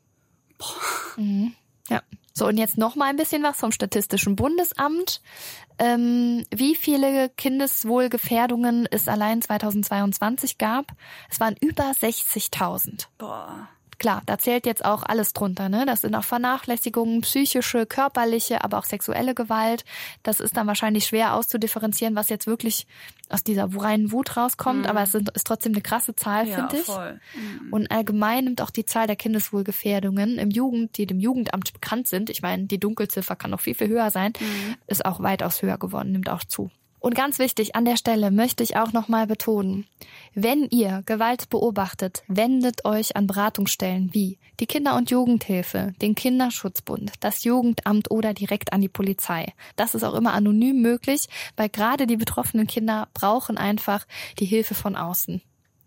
F: Boah. Ja. So, und jetzt noch mal ein bisschen was vom Statistischen Bundesamt. Wie viele Kindeswohlgefährdungen es allein 2022 gab? Es waren über 60.000.
G: Boah.
F: Klar, da zählt jetzt auch alles drunter, ne? Das sind auch Vernachlässigungen, psychische, körperliche, aber auch sexuelle Gewalt. Das ist dann wahrscheinlich schwer auszudifferenzieren, was jetzt wirklich aus dieser reinen Wut rauskommt, aber es ist trotzdem eine krasse Zahl, finde ich.
G: Voll.
F: Und allgemein nimmt auch die Zahl der Kindeswohlgefährdungen die dem Jugendamt bekannt sind, ich meine, die Dunkelziffer kann noch viel, viel höher sein, ist auch weitaus höher geworden, nimmt auch zu. Und ganz wichtig, an der Stelle möchte ich auch nochmal betonen, wenn ihr Gewalt beobachtet, wendet euch an Beratungsstellen wie die Kinder- und Jugendhilfe, den Kinderschutzbund, das Jugendamt oder direkt an die Polizei. Das ist auch immer anonym möglich, weil gerade die betroffenen Kinder brauchen einfach die Hilfe von außen.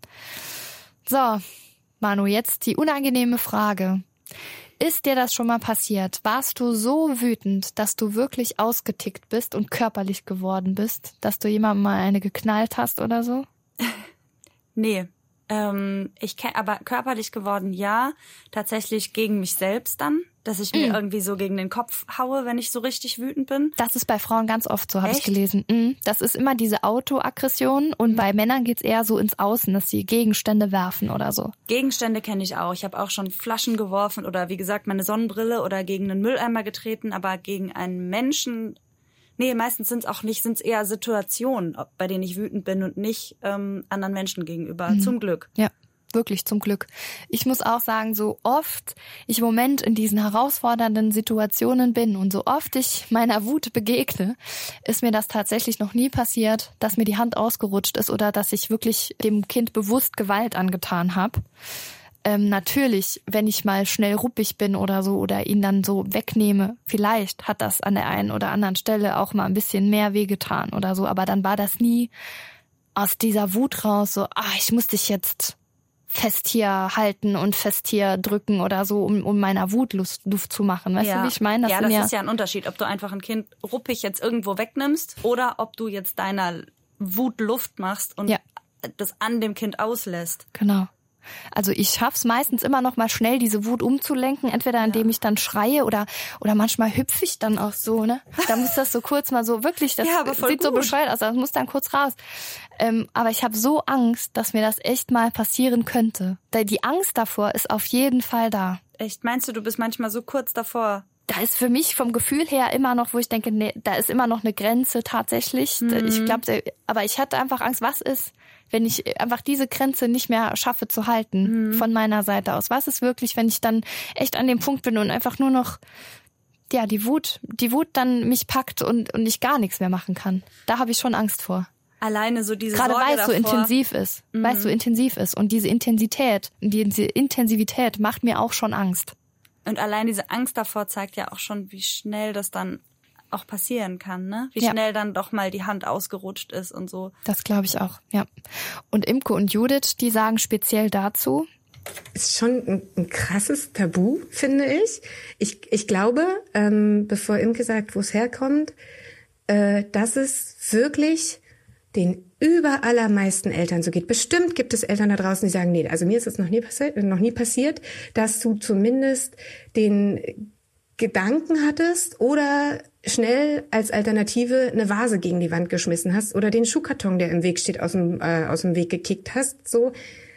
F: So, Manu, jetzt die unangenehme Frage. Ist dir das schon mal passiert? Warst du so wütend, dass du wirklich ausgetickt bist und körperlich geworden bist? Dass du jemandem mal eine geknallt hast oder so?
G: Nee. Aber körperlich geworden, ja. Tatsächlich gegen mich selbst dann. Dass ich mir irgendwie so gegen den Kopf haue, wenn ich so richtig wütend bin.
F: Das ist bei Frauen ganz oft so, habe ich gelesen. Das ist immer diese Autoaggression und bei Männern geht's eher so ins Außen, dass sie Gegenstände werfen oder so.
G: Gegenstände kenne ich auch. Ich habe auch schon Flaschen geworfen oder wie gesagt meine Sonnenbrille oder gegen einen Mülleimer getreten, aber gegen einen Menschen... Nee, meistens sind es eher Situationen, bei denen ich wütend bin und nicht anderen Menschen gegenüber. Zum Glück.
F: Ja. Wirklich zum Glück. Ich muss auch sagen, so oft ich im Moment in diesen herausfordernden Situationen bin und so oft ich meiner Wut begegne, ist mir das tatsächlich noch nie passiert, dass mir die Hand ausgerutscht ist oder dass ich wirklich dem Kind bewusst Gewalt angetan habe. Natürlich, wenn ich mal schnell ruppig bin oder so oder ihn dann so wegnehme, vielleicht hat das an der einen oder anderen Stelle auch mal ein bisschen mehr wehgetan oder so, aber dann war das nie aus dieser Wut raus, so, ich muss dich jetzt fest hier halten und fest hier drücken oder so, um meiner Wut Luft zu machen. Weißt du, wie ich meine?
G: Das ist ja ein Unterschied, ob du einfach ein Kind ruppig jetzt irgendwo wegnimmst oder ob du jetzt deiner Wut Luft machst und das an dem Kind auslässt.
F: Genau. Also ich schaff's meistens immer noch mal schnell, diese Wut umzulenken, entweder indem ich dann schreie oder manchmal hüpfe ich dann auch so, ne? Da muss das so kurz mal so, wirklich, das sieht so bescheuert aus, das muss dann kurz raus. Aber ich habe so Angst, dass mir das echt mal passieren könnte. Die Angst davor ist auf jeden Fall da.
G: Echt? Meinst du bist manchmal so kurz davor?
F: Da ist für mich vom Gefühl her immer noch, wo ich denke, nee, da ist immer noch eine Grenze tatsächlich. Ich glaube, aber ich hatte einfach Angst, was ist, wenn ich einfach diese Grenze nicht mehr schaffe zu halten von meiner Seite aus? Was ist wirklich, wenn ich dann echt an dem Punkt bin und einfach nur noch, die Wut dann mich packt und ich gar nichts mehr machen kann? Da habe ich schon Angst vor.
G: Alleine so diese Sorge davor.
F: Gerade weil es so intensiv ist. Und diese Intensivität macht mir auch schon Angst.
G: Und allein diese Angst davor zeigt ja auch schon, wie schnell das dann auch passieren kann, ne? Wie schnell dann doch mal die Hand ausgerutscht ist und so.
F: Das glaube ich auch, ja. Und Imke und Judith, die sagen speziell dazu:
C: Ist schon ein krasses Tabu, finde ich. Ich glaube, bevor Imke sagt, wo es herkommt, dass es wirklich den überallermeisten Eltern so geht. Bestimmt gibt es Eltern da draußen, die sagen, nee, also mir ist es noch nie passiert, dass du zumindest den Gedanken hattest oder schnell als Alternative eine Vase gegen die Wand geschmissen hast oder den Schuhkarton, der im Weg steht, aus dem Weg gekickt hast. So,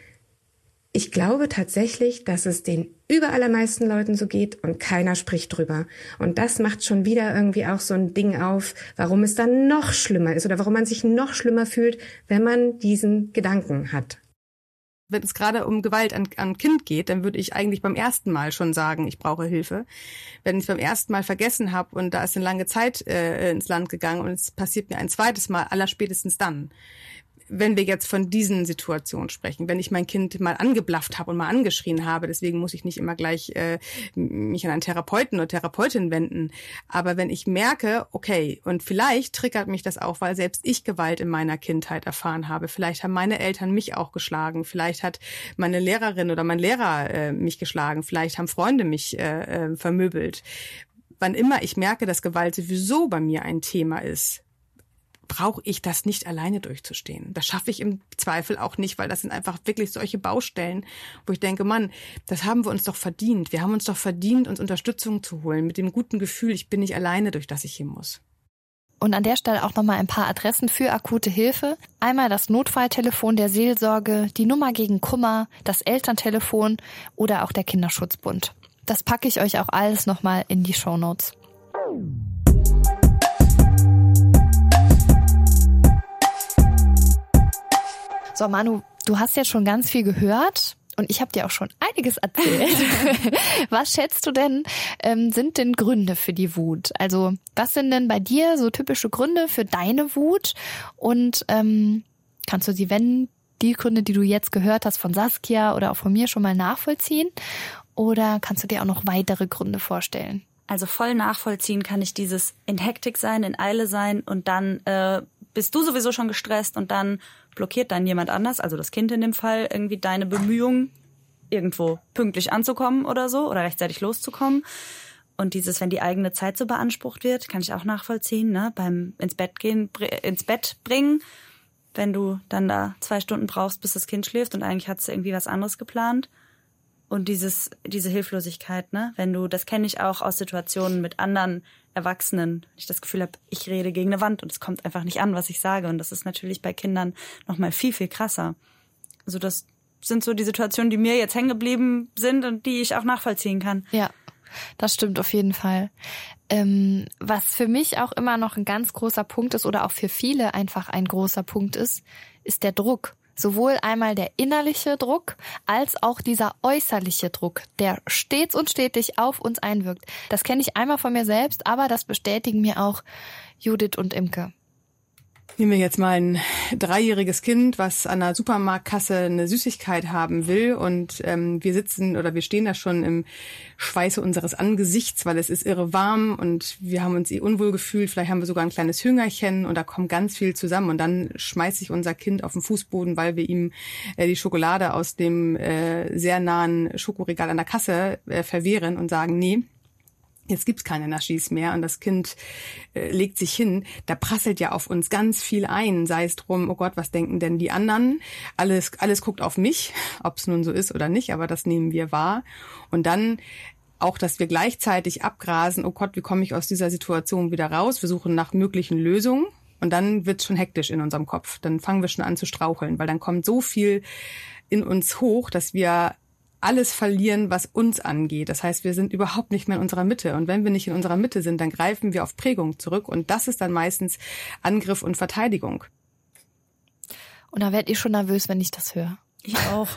C: ich glaube tatsächlich, dass es den überallermeisten Leuten so geht und keiner spricht drüber. Und das macht schon wieder irgendwie auch so ein Ding auf, warum es dann noch schlimmer ist oder warum man sich noch schlimmer fühlt, wenn man diesen Gedanken hat.
D: Wenn es gerade um Gewalt an Kind geht, dann würde ich eigentlich beim ersten Mal schon sagen, ich brauche Hilfe. Wenn ich es beim ersten Mal vergessen habe und da ist eine lange Zeit ins Land gegangen und es passiert mir ein zweites Mal, allerspätestens dann. Wenn wir jetzt von diesen Situationen sprechen, wenn ich mein Kind mal angeblafft habe und mal angeschrien habe, deswegen muss ich nicht immer gleich mich an einen Therapeuten oder Therapeutin wenden. Aber wenn ich merke, okay, und vielleicht triggert mich das auch, weil selbst ich Gewalt in meiner Kindheit erfahren habe. Vielleicht haben meine Eltern mich auch geschlagen. Vielleicht hat meine Lehrerin oder mein Lehrer mich geschlagen. Vielleicht haben Freunde mich vermöbelt. Wann immer ich merke, dass Gewalt sowieso bei mir ein Thema ist, brauche ich das nicht alleine durchzustehen. Das schaffe ich im Zweifel auch nicht, weil das sind einfach wirklich solche Baustellen, wo ich denke, Mann, das haben wir uns doch verdient. Wir haben uns doch verdient, uns Unterstützung zu holen, mit dem guten Gefühl, ich bin nicht alleine, durch das ich hier muss.
F: Und an der Stelle auch nochmal ein paar Adressen für akute Hilfe. Einmal das Notfalltelefon der Seelsorge, die Nummer gegen Kummer, das Elterntelefon oder auch der Kinderschutzbund. Das packe ich euch auch alles nochmal in die Shownotes. So, Manu, du hast jetzt schon ganz viel gehört und ich habe dir auch schon einiges erzählt. Was schätzt du denn, sind denn Gründe für die Wut? Also, was sind denn bei dir so typische Gründe für deine Wut? Und kannst du sie, wenn die Gründe, die du jetzt gehört hast von Saskia oder auch von mir, schon mal nachvollziehen? Oder kannst du dir auch noch weitere Gründe vorstellen?
G: Also voll nachvollziehen kann ich dieses in Hektik sein, in Eile sein und dann bist du sowieso schon gestresst und dann blockiert dann jemand anders, also das Kind in dem Fall, irgendwie deine Bemühungen, irgendwo pünktlich anzukommen oder so oder rechtzeitig loszukommen. Und dieses, wenn die eigene Zeit so beansprucht wird, kann ich auch nachvollziehen, ne? Beim ins Bett bringen, wenn du dann da 2 Stunden brauchst, bis das Kind schläft und eigentlich hast du irgendwie was anderes geplant. Und diese Hilflosigkeit, ne? Das kenne ich auch aus Situationen mit anderen Erwachsenen. Wenn ich das Gefühl habe, ich rede gegen eine Wand und es kommt einfach nicht an, was ich sage. Und das ist natürlich bei Kindern nochmal viel, viel krasser. Also das sind so die Situationen, die mir jetzt hängen geblieben sind und die ich auch nachvollziehen kann.
F: Ja, das stimmt auf jeden Fall. Was für mich auch immer noch ein ganz großer Punkt ist oder auch für viele einfach ein großer Punkt ist der Druck. Sowohl einmal der innerliche Druck als auch dieser äußerliche Druck, der stets und stetig auf uns einwirkt. Das kenne ich einmal von mir selbst, aber das bestätigen mir auch Judith und Imke.
D: Nehmen wir jetzt mal ein 3-jähriges Kind, was an der Supermarktkasse eine Süßigkeit haben will und wir stehen da schon im Schweiße unseres Angesichts, weil es ist irre warm und wir haben uns unwohl gefühlt, vielleicht haben wir sogar ein kleines Hüngerchen und da kommt ganz viel zusammen und dann schmeißt sich unser Kind auf den Fußboden, weil wir ihm die Schokolade aus dem sehr nahen Schokoregal an der Kasse verwehren und sagen, nee, jetzt gibt's keine Naschis mehr und das Kind legt sich hin. Da prasselt ja auf uns ganz viel ein, sei es drum, oh Gott, was denken denn die anderen? Alles guckt auf mich, ob es nun so ist oder nicht, aber das nehmen wir wahr. Und dann auch, dass wir gleichzeitig abgrasen, oh Gott, wie komme ich aus dieser Situation wieder raus? Wir suchen nach möglichen Lösungen und dann wird's schon hektisch in unserem Kopf. Dann fangen wir schon an zu straucheln, weil dann kommt so viel in uns hoch, dass wir alles verlieren, was uns angeht. Das heißt, wir sind überhaupt nicht mehr in unserer Mitte. Und wenn wir nicht in unserer Mitte sind, dann greifen wir auf Prägung zurück. Und das ist dann meistens Angriff und Verteidigung.
F: Und da werdet ihr schon nervös, wenn ich das höre.
G: Ich auch.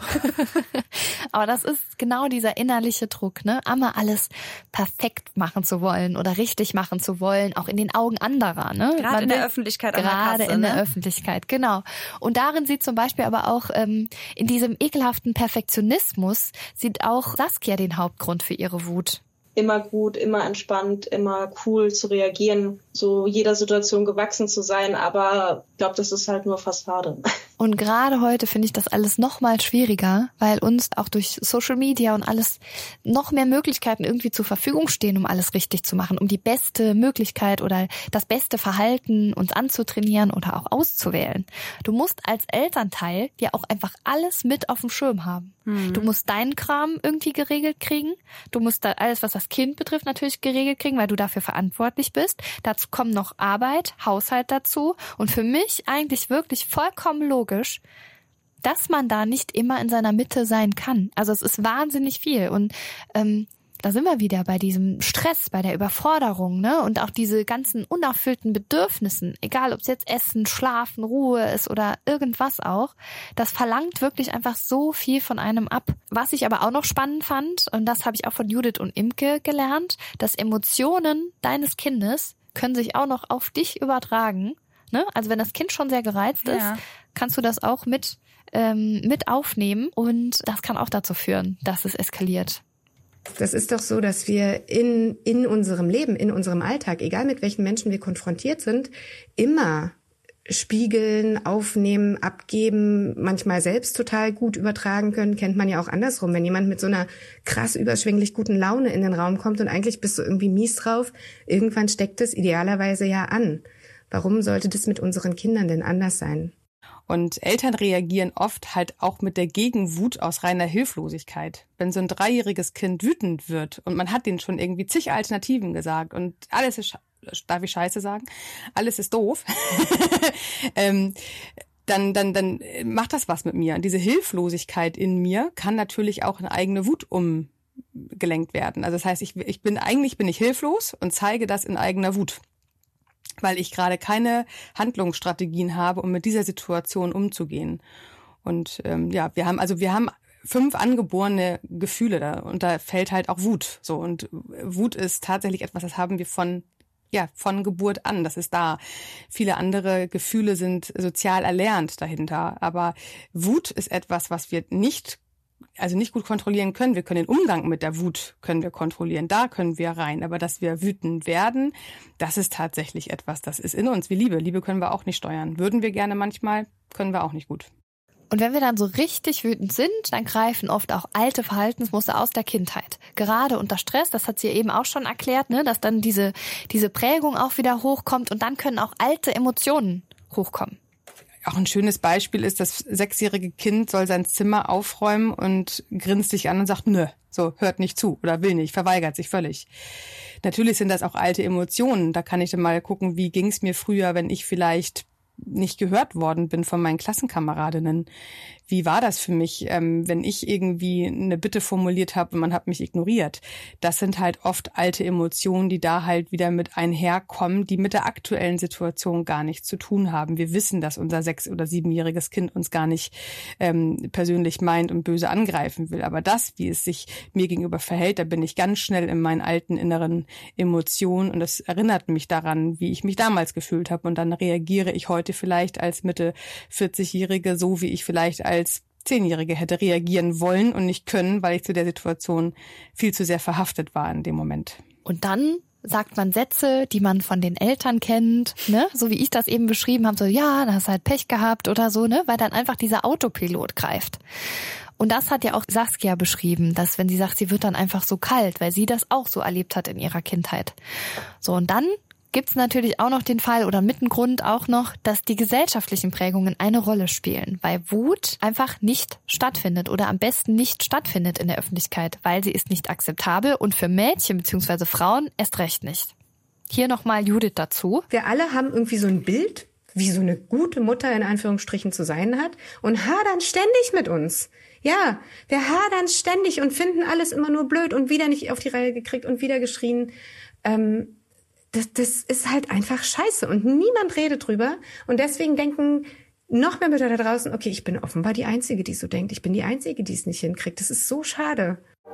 F: Aber das ist genau dieser innerliche Druck, ne? Immer alles perfekt machen zu wollen oder richtig machen zu wollen, auch in den Augen anderer, ne?
G: Gerade in der Öffentlichkeit an der Kasse,
F: Gerade in der Öffentlichkeit, genau. Und darin sieht zum Beispiel aber auch in diesem ekelhaften Perfektionismus sieht auch Saskia den Hauptgrund für ihre Wut.
B: Immer gut, immer entspannt, immer cool zu reagieren, so jeder Situation gewachsen zu sein, aber ich glaube, das ist halt nur Fassade.
F: Und gerade heute finde ich das alles noch mal schwieriger, weil uns auch durch Social Media und alles noch mehr Möglichkeiten irgendwie zur Verfügung stehen, um alles richtig zu machen, um die beste Möglichkeit oder das beste Verhalten uns anzutrainieren oder auch auszuwählen. Du musst als Elternteil dir auch einfach alles mit auf dem Schirm haben. Du musst deinen Kram irgendwie geregelt kriegen. Du musst da alles, was das Kind betrifft, natürlich geregelt kriegen, weil du dafür verantwortlich bist. Dazu kommen noch Arbeit, Haushalt dazu. Und für mich eigentlich wirklich vollkommen logisch, dass man da nicht immer in seiner Mitte sein kann. Also es ist wahnsinnig viel. Und da sind wir wieder bei diesem Stress, bei der Überforderung, ne? Und auch diese ganzen unerfüllten Bedürfnissen, egal ob es jetzt Essen, Schlafen, Ruhe ist oder irgendwas auch, das verlangt wirklich einfach so viel von einem ab. Was ich aber auch noch spannend fand, und das habe ich auch von Judith und Imke gelernt, dass Emotionen deines Kindes können sich auch noch auf dich übertragen, ne? Also wenn das Kind schon sehr gereizt ist, kannst du das auch mit aufnehmen und das kann auch dazu führen, dass es eskaliert.
C: Das ist doch so, dass wir in unserem Leben, in unserem Alltag, egal mit welchen Menschen wir konfrontiert sind, immer spiegeln, aufnehmen, abgeben, manchmal selbst total gut übertragen können, kennt man ja auch andersrum. Wenn jemand mit so einer krass überschwänglich guten Laune in den Raum kommt und eigentlich bist du irgendwie mies drauf, irgendwann steckt es idealerweise ja an. Warum sollte das mit unseren Kindern denn anders sein?
D: Und Eltern reagieren oft halt auch mit der Gegenwut aus reiner Hilflosigkeit. Wenn so ein 3-jähriges Kind wütend wird und man hat denen schon irgendwie zig Alternativen gesagt und alles ist, darf ich Scheiße sagen? Alles ist doof. Dann macht das was mit mir. Und diese Hilflosigkeit in mir kann natürlich auch in eigene Wut umgelenkt werden. Also das heißt, eigentlich bin ich hilflos und zeige das in eigener Wut, weil ich gerade keine Handlungsstrategien habe, um mit dieser Situation umzugehen. Und wir haben 5 angeborene Gefühle da und da fällt halt auch Wut. So, und Wut ist tatsächlich etwas, das haben wir von Geburt an. Das ist da. Viele andere Gefühle sind sozial erlernt dahinter. Aber Wut ist etwas, was wir nicht gut kontrollieren können. Wir können den Umgang mit der Wut kontrollieren. Da können wir rein. Aber dass wir wütend werden, das ist tatsächlich etwas, das ist in uns wie Liebe. Liebe können wir auch nicht steuern. Würden wir gerne manchmal, können wir auch nicht gut.
F: Und wenn wir dann so richtig wütend sind, dann greifen oft auch alte Verhaltensmuster aus der Kindheit. Gerade unter Stress, das hat sie eben auch schon erklärt, ne, dass dann diese Prägung auch wieder hochkommt und dann können auch alte Emotionen hochkommen.
D: auch ein schönes Beispiel ist, das 6-jährige Kind soll sein Zimmer aufräumen und grinst dich an und sagt, nö, so, hört nicht zu oder will nicht, verweigert sich völlig. Natürlich sind das auch alte Emotionen. Da kann ich dann mal gucken, wie ging es mir früher, wenn ich vielleicht nicht gehört worden bin von meinen Klassenkameradinnen. Wie war das für mich, wenn ich irgendwie eine Bitte formuliert habe und man hat mich ignoriert? Das sind halt oft alte Emotionen, die da halt wieder mit einherkommen, die mit der aktuellen Situation gar nichts zu tun haben. Wir wissen, dass unser 6- oder 7-jähriges Kind uns gar nicht persönlich meint und böse angreifen will. Aber das, wie es sich mir gegenüber verhält, da bin ich ganz schnell in meinen alten inneren Emotionen und das erinnert mich daran, wie ich mich damals gefühlt habe. Und dann reagiere ich heute vielleicht als Mitte 40-Jährige so, wie ich vielleicht als 10-Jährige hätte reagieren wollen und nicht können, weil ich zu der Situation viel zu sehr verhaftet war in dem Moment.
F: Und dann sagt man Sätze, die man von den Eltern kennt, ne? So wie ich das eben beschrieben habe, so ja, da hast du halt Pech gehabt oder so, ne? Weil dann einfach dieser Autopilot greift. Und das hat ja auch Saskia beschrieben, dass wenn sie sagt, sie wird dann einfach so kalt, weil sie das auch so erlebt hat in ihrer Kindheit. So, und dann gibt's natürlich auch noch den Fall oder mit dem Grund auch noch, dass die gesellschaftlichen Prägungen eine Rolle spielen, weil Wut einfach nicht stattfindet oder am besten nicht stattfindet in der Öffentlichkeit, weil sie ist nicht akzeptabel und für Mädchen bzw. Frauen erst recht nicht. Hier nochmal Judith dazu.
C: Wir alle haben irgendwie so ein Bild, wie so eine gute Mutter in Anführungsstrichen zu sein hat und hadern ständig mit uns. Ja, wir hadern ständig und finden alles immer nur blöd und wieder nicht auf die Reihe gekriegt und wieder geschrien. Das ist halt einfach scheiße und niemand redet drüber und deswegen denken noch mehr Mütter da draußen, okay, ich bin offenbar die Einzige, die so denkt. Ich bin die Einzige, die es nicht hinkriegt. Das ist so schade.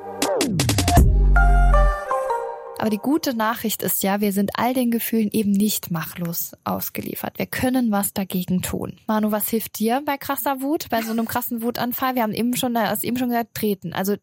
F: Aber die gute Nachricht ist ja, wir sind all den Gefühlen eben nicht machtlos ausgeliefert. Wir können was dagegen tun. Manu, was hilft dir bei krasser Wut, bei so einem krassen Wutanfall? Wir haben eben schon gesagt, treten. Also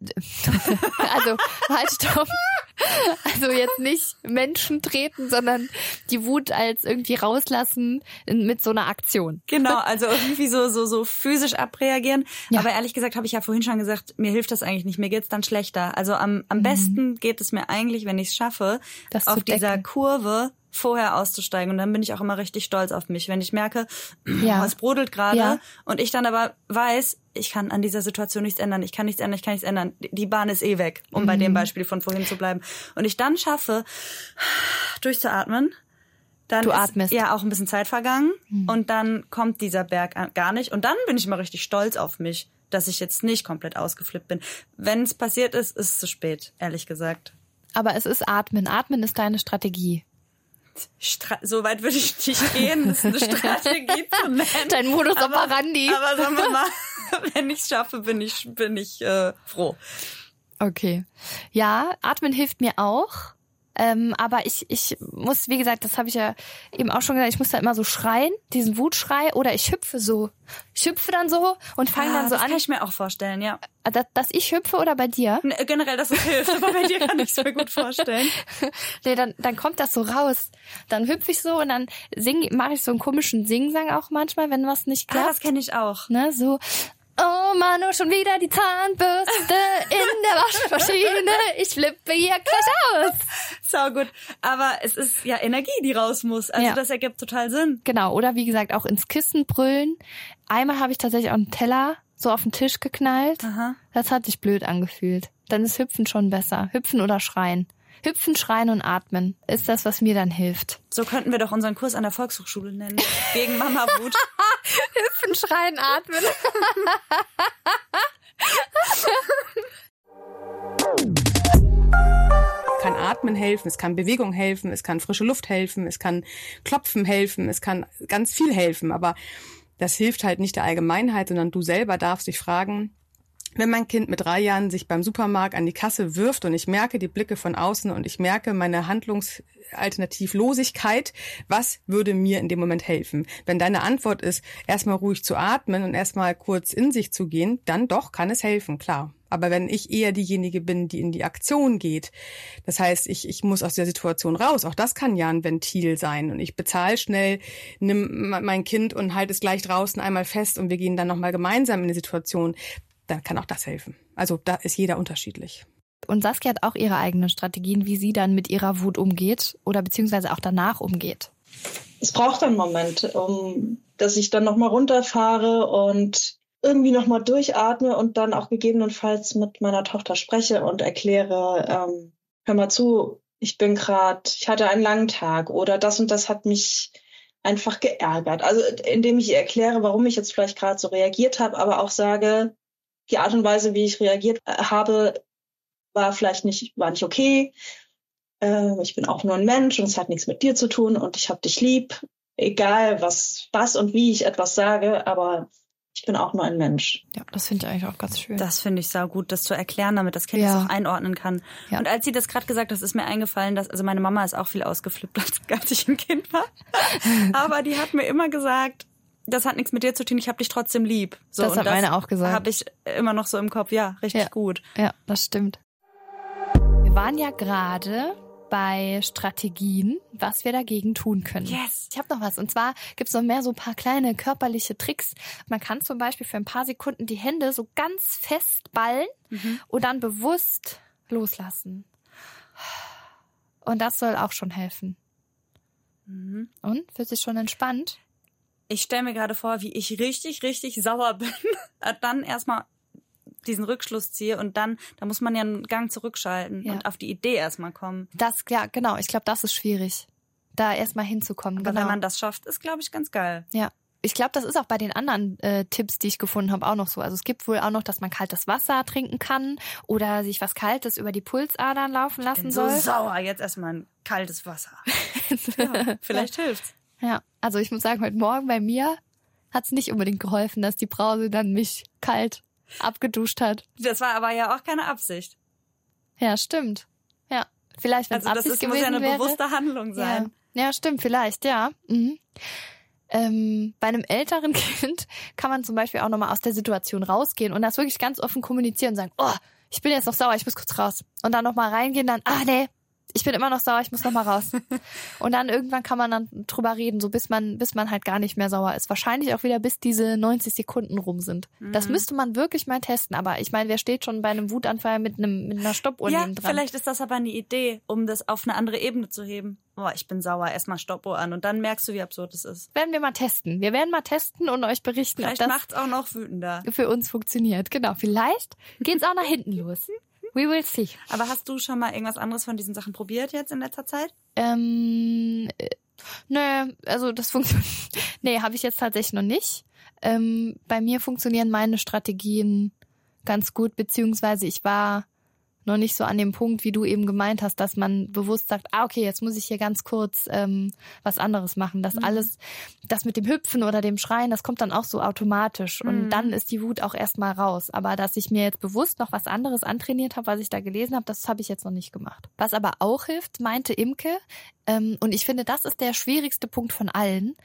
F: halt, stopp. Also jetzt nicht Menschen treten, sondern die Wut als irgendwie rauslassen mit so einer Aktion.
G: Genau, also irgendwie so physisch abreagieren. Ja. Aber ehrlich gesagt habe ich ja vorhin schon gesagt, mir hilft das eigentlich nicht. Mir geht's dann schlechter. Also am besten geht es mir eigentlich, wenn ich es schaffe, das auf dieser Kurve vorher auszusteigen. Und dann bin ich auch immer richtig stolz auf mich, wenn ich merke, es brodelt gerade und ich dann aber weiß, ich kann an dieser Situation nichts ändern, ich kann nichts ändern, die Bahn ist eh weg, um bei dem Beispiel von vorhin zu bleiben. Und ich dann schaffe, durchzuatmen, dann ist ja auch ein bisschen Zeit vergangen und dann kommt dieser Berg gar nicht und dann bin ich immer richtig stolz auf mich, dass ich jetzt nicht komplett ausgeflippt bin. Wenn es passiert ist, ist es zu spät, ehrlich gesagt.
F: Aber es ist Atmen. Atmen ist deine Strategie.
G: So weit würde ich nicht gehen, das ist eine Strategie zu nennen.
F: Dein Modus operandi.
G: Aber sagen wir mal, wenn ich es schaffe, bin ich froh.
F: Okay. Ja, Atmen hilft mir auch. Aber ich muss, wie gesagt, das habe ich ja eben auch schon gesagt, ich muss da immer so schreien, diesen Wutschrei, oder ich hüpfe so. Ich hüpfe dann so und fange dann so an.
G: Das kann ich mir auch vorstellen, ja.
F: Dass ich hüpfe oder bei dir?
G: Generell, dass es hilft, aber bei dir kann ich es mir gut vorstellen.
F: Nee, dann kommt das so raus. Dann hüpfe ich so und dann mache ich so einen komischen Singsang auch manchmal, wenn was nicht klappt.
G: Das kenne ich auch.
F: Ne, so... Oh Manu, schon wieder die Zahnbürste in der Waschmaschine. Ich flippe hier gleich aus.
G: Sau gut. Aber es ist ja Energie, die raus muss. Also das ergibt total Sinn.
F: Genau. Oder wie gesagt, auch ins Kissen brüllen. Einmal habe ich tatsächlich auch einen Teller so auf den Tisch geknallt. Aha. Das hat sich blöd angefühlt. Dann ist Hüpfen schon besser. Hüpfen oder schreien. Hüpfen, schreien und atmen ist das, was mir dann hilft.
G: So könnten wir doch unseren Kurs an der Volkshochschule nennen. Gegen Mama-Wut.
F: Hüpfen, schreien, atmen.
D: Kann Atmen helfen, es kann Bewegung helfen, es kann frische Luft helfen, es kann Klopfen helfen, es kann ganz viel helfen. Aber das hilft halt nicht der Allgemeinheit, sondern du selber darfst dich fragen, wenn mein Kind mit 3 Jahren sich beim Supermarkt an die Kasse wirft und ich merke die Blicke von außen und ich merke meine Handlungsalternativlosigkeit, was würde mir in dem Moment helfen? Wenn deine Antwort ist, erstmal ruhig zu atmen und erstmal kurz in sich zu gehen, dann doch kann es helfen, klar. Aber wenn ich eher diejenige bin, die in die Aktion geht, das heißt, ich muss aus der Situation raus, auch das kann ja ein Ventil sein und ich bezahle schnell, nimm mein Kind und halte es gleich draußen einmal fest und wir gehen dann nochmal gemeinsam in die Situation, dann kann auch das helfen. Also da ist jeder unterschiedlich.
F: Und Saskia hat auch ihre eigenen Strategien, wie sie dann mit ihrer Wut umgeht oder beziehungsweise auch danach umgeht.
B: Es braucht einen Moment, um dass ich dann nochmal runterfahre und irgendwie nochmal durchatme und dann auch gegebenenfalls mit meiner Tochter spreche und erkläre, hör mal zu, ich hatte einen langen Tag oder das und das hat mich einfach geärgert. Also indem ich ihr erkläre, warum ich jetzt vielleicht gerade so reagiert habe, aber auch sage, die Art und Weise, wie ich reagiert habe, war nicht okay. Ich bin auch nur ein Mensch und es hat nichts mit dir zu tun und ich habe dich lieb, egal was und wie ich etwas sage, aber ich bin auch nur ein Mensch.
F: Ja, das finde ich eigentlich auch ganz schön.
G: Das finde ich saugut, das zu erklären, damit das Kind das auch einordnen kann. Ja. Und als sie das gerade gesagt hat, ist mir eingefallen, also meine Mama ist auch viel ausgeflippt, als ich ein Kind war. Aber die hat mir immer gesagt, das hat nichts mit dir zu tun, ich habe dich trotzdem lieb. So,
F: das hat meine auch gesagt.
G: Habe ich immer noch so im Kopf, ja, richtig gut.
F: Ja, das stimmt. Wir waren ja gerade bei Strategien, was wir dagegen tun können.
G: Yes.
F: Ich habe noch was. Und zwar gibt es noch mehr so ein paar kleine körperliche Tricks. Man kann zum Beispiel für ein paar Sekunden die Hände so ganz fest ballen und dann bewusst loslassen. Und das soll auch schon helfen. Und? Fühlt sich schon entspannt?
G: Ich stelle mir gerade vor, wie ich richtig, richtig sauer bin. Dann erstmal diesen Rückschluss ziehe und dann, da muss man ja einen Gang zurückschalten und auf die Idee erstmal kommen.
F: Ja, genau. Ich glaube, das ist schwierig, da erstmal hinzukommen.
G: Aber wenn man das schafft, ist, glaube ich, ganz geil.
F: Ja. Ich glaube, das ist auch bei den anderen Tipps, die ich gefunden habe, auch noch so. Also es gibt wohl auch noch, dass man kaltes Wasser trinken kann oder sich was Kaltes über die Pulsadern laufen lassen soll.
G: So sauer, jetzt erstmal ein kaltes Wasser. Ja, vielleicht hilft's.
F: Ja, also ich muss sagen, heute Morgen bei mir hat's nicht unbedingt geholfen, dass die Brause dann mich kalt abgeduscht hat.
G: Das war aber ja auch keine Absicht.
F: Ja, stimmt. Ja, vielleicht, wenn es Absicht gewesen wäre.
G: Das muss ja eine bewusste Handlung sein.
F: Ja, stimmt, vielleicht, ja. Mhm. Bei einem älteren Kind kann man zum Beispiel auch nochmal aus der Situation rausgehen und das wirklich ganz offen kommunizieren und sagen, oh, ich bin jetzt noch sauer, ich muss kurz raus. Und dann nochmal reingehen, dann, nee, ich bin immer noch sauer, ich muss nochmal raus. Und dann irgendwann kann man dann drüber reden, so bis man halt gar nicht mehr sauer ist. Wahrscheinlich auch wieder, bis diese 90 Sekunden rum sind. Das müsste man wirklich mal testen. Aber ich meine, wer steht schon bei einem Wutanfall mit einer Stoppuhr neben dran?
G: Vielleicht ist das aber eine Idee, um das auf eine andere Ebene zu heben. Oh, ich bin sauer, erstmal Stoppuhr an und dann merkst du, wie absurd es ist.
F: Werden wir mal testen. Wir werden mal testen und euch berichten,
G: vielleicht
F: ob das
G: macht's auch noch wütender.
F: Für uns funktioniert. Genau, vielleicht geht's auch nach hinten los. We will see.
G: Aber hast du schon mal irgendwas anderes von diesen Sachen probiert jetzt in letzter Zeit?
F: Nö, also das funktioniert. Nee, habe ich jetzt tatsächlich noch nicht. Bei mir funktionieren meine Strategien ganz gut, beziehungsweise ich war noch nicht so an dem Punkt, wie du eben gemeint hast, dass man bewusst sagt, okay, jetzt muss ich hier ganz kurz was anderes machen. Das alles, das mit dem Hüpfen oder dem Schreien, das kommt dann auch so automatisch. Und dann ist die Wut auch erstmal raus. Aber dass ich mir jetzt bewusst noch was anderes antrainiert habe, was ich da gelesen habe, das habe ich jetzt noch nicht gemacht. Was aber auch hilft, meinte Imke, und ich finde, das ist der schwierigste Punkt von allen,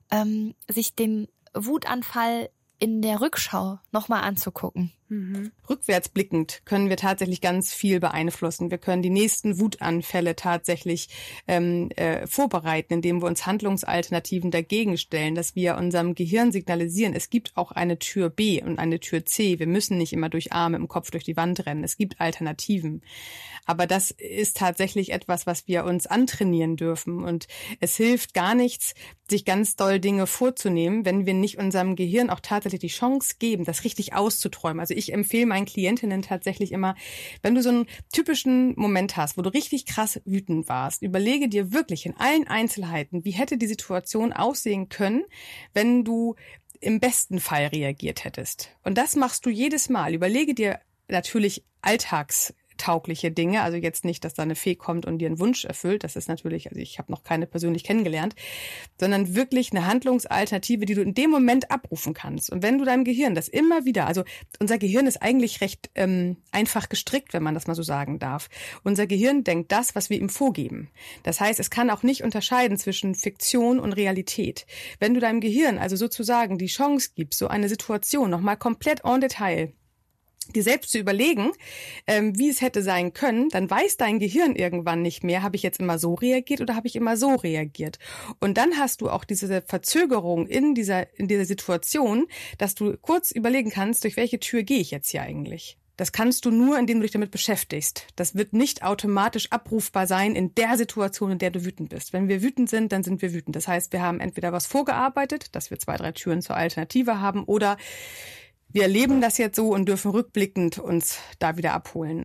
F: sich den Wutanfall in der Rückschau nochmal anzugucken.
D: Rückwärts blickend können wir tatsächlich ganz viel beeinflussen. Wir können die nächsten Wutanfälle tatsächlich vorbereiten, indem wir uns Handlungsalternativen dagegen stellen, dass wir unserem Gehirn signalisieren, es gibt auch eine Tür B und eine Tür C. Wir müssen nicht immer durch Arme im Kopf durch die Wand rennen. Es gibt Alternativen. Aber das ist tatsächlich etwas, was wir uns antrainieren dürfen. Und es hilft gar nichts, sich ganz doll Dinge vorzunehmen, wenn wir nicht unserem Gehirn auch tatsächlich die Chance geben, das richtig auszuträumen. Also ich empfehle meinen Klientinnen tatsächlich immer, wenn du so einen typischen Moment hast, wo du richtig krass wütend warst, überlege dir wirklich in allen Einzelheiten, wie hätte die Situation aussehen können, wenn du im besten Fall reagiert hättest. Und das machst du jedes Mal. Überlege dir natürlich alltagstaugliche Dinge, also jetzt nicht, dass da eine Fee kommt und dir einen Wunsch erfüllt, das ist natürlich, also ich habe noch keine persönlich kennengelernt, sondern wirklich eine Handlungsalternative, die du in dem Moment abrufen kannst. Und wenn du deinem Gehirn das immer wieder, also unser Gehirn ist eigentlich recht einfach gestrickt, wenn man das mal so sagen darf. Unser Gehirn denkt das, was wir ihm vorgeben. Das heißt, es kann auch nicht unterscheiden zwischen Fiktion und Realität. Wenn du deinem Gehirn also sozusagen die Chance gibst, so eine Situation nochmal komplett en Detail dir selbst zu überlegen, wie es hätte sein können, dann weiß dein Gehirn irgendwann nicht mehr, habe ich jetzt immer so reagiert oder habe ich immer so reagiert. Und dann hast du auch diese Verzögerung in dieser Situation, dass du kurz überlegen kannst, durch welche Tür gehe ich jetzt hier eigentlich. Das kannst du nur, indem du dich damit beschäftigst. Das wird nicht automatisch abrufbar sein in der Situation, in der du wütend bist. Wenn wir wütend sind, dann sind wir wütend. Das heißt, wir haben entweder was vorgearbeitet, dass wir 2, 3 Türen zur Alternative haben, oder wir erleben das jetzt so und dürfen rückblickend uns da wieder abholen.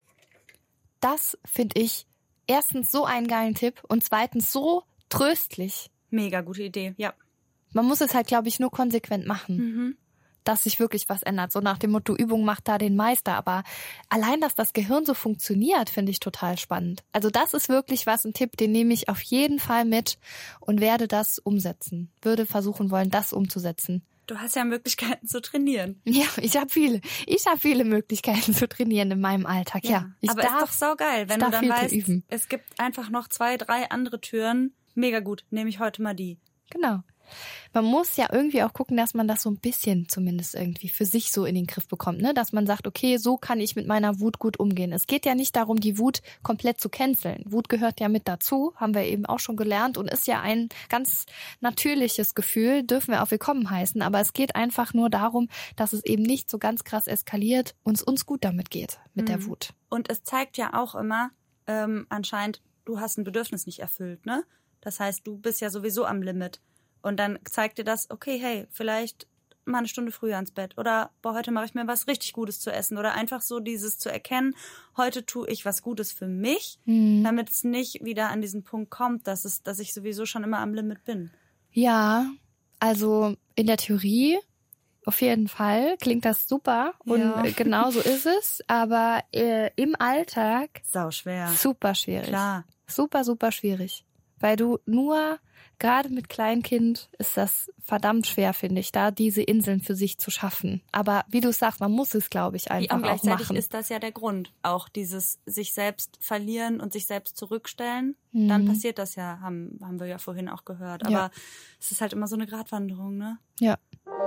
F: Das finde ich erstens so einen geilen Tipp und zweitens so tröstlich.
G: Mega gute Idee, ja.
F: Man muss es halt, glaube ich, nur konsequent machen, dass sich wirklich was ändert. So nach dem Motto, Übung macht da den Meister. Aber allein, dass das Gehirn so funktioniert, finde ich total spannend. Also das ist wirklich ein Tipp, den nehme ich auf jeden Fall mit und werde das umsetzen. Würde versuchen wollen, das umzusetzen.
G: Du hast ja Möglichkeiten zu trainieren.
F: Ja, ich habe viele. Ich habe viele Möglichkeiten zu trainieren in meinem Alltag, ja.
G: Aber ist doch saugeil, wenn du dann weißt, es gibt einfach noch 2, 3 andere Türen. Mega gut, nehme ich heute mal die.
F: Genau. Man muss ja irgendwie auch gucken, dass man das so ein bisschen zumindest irgendwie für sich so in den Griff bekommt, ne? Dass man sagt, okay, so kann ich mit meiner Wut gut umgehen. Es geht ja nicht darum, die Wut komplett zu canceln. Wut gehört ja mit dazu, haben wir eben auch schon gelernt und ist ja ein ganz natürliches Gefühl, dürfen wir auch willkommen heißen. Aber es geht einfach nur darum, dass es eben nicht so ganz krass eskaliert und es uns gut damit geht, mit der Wut.
G: Und es zeigt ja auch immer, anscheinend, du hast ein Bedürfnis nicht erfüllt, ne? Das heißt, du bist ja sowieso am Limit. Und dann zeigt dir das, okay, hey, vielleicht mal eine Stunde früher ins Bett. Oder heute mache ich mir was richtig Gutes zu essen. Oder einfach so dieses zu erkennen, heute tue ich was Gutes für mich, damit es nicht wieder an diesen Punkt kommt, dass ich sowieso schon immer am Limit bin.
F: Ja, also in der Theorie auf jeden Fall klingt das super. Und genau so ist es. Aber im Alltag
G: sauschwer.
F: Super schwierig.
G: Klar.
F: Super, super schwierig. Weil du nur, gerade mit Kleinkind, ist das verdammt schwer, finde ich, da diese Inseln für sich zu schaffen. Aber wie du sagst, man muss es, glaube ich, einfach auch machen.
G: Gleichzeitig ist das ja der Grund. Auch dieses sich selbst verlieren und sich selbst zurückstellen. Dann passiert das ja, haben wir ja vorhin auch gehört. Aber es ist halt immer so eine Gratwanderung, ne?
F: Ja.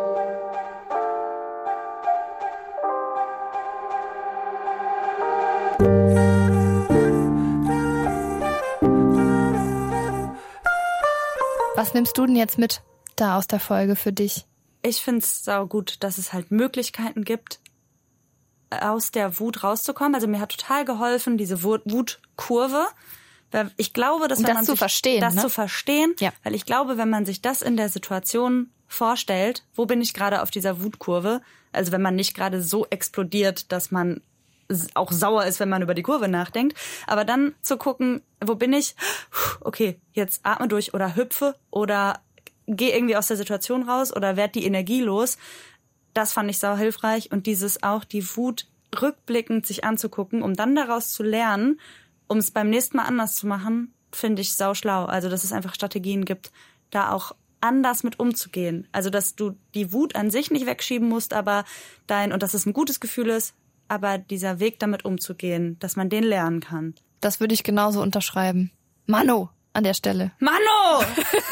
F: Was nimmst du denn jetzt mit da aus der Folge für dich?
G: Ich finde es saugut, dass es halt Möglichkeiten gibt, aus der Wut rauszukommen. Also mir hat total geholfen, diese Wutkurve. Ich glaube, dass wenn man
F: zu verstehen,
G: weil ich glaube, wenn man sich das in der Situation vorstellt, wo bin ich gerade auf dieser Wutkurve? Also wenn man nicht gerade so explodiert, dass man auch sauer ist, wenn man über die Kurve nachdenkt. Aber dann zu gucken, wo bin ich? Okay, jetzt atme durch oder hüpfe oder geh irgendwie aus der Situation raus oder werd die Energie los. Das fand ich sau hilfreich. Und dieses auch, die Wut rückblickend sich anzugucken, um dann daraus zu lernen, um es beim nächsten Mal anders zu machen, finde ich sau schlau. Also, dass es einfach Strategien gibt, da auch anders mit umzugehen. Also, dass du die Wut an sich nicht wegschieben musst, aber und dass es ein gutes Gefühl ist, aber dieser Weg damit umzugehen, dass man den lernen kann.
F: Das würde ich genauso unterschreiben. Mano an der Stelle.
G: Mano!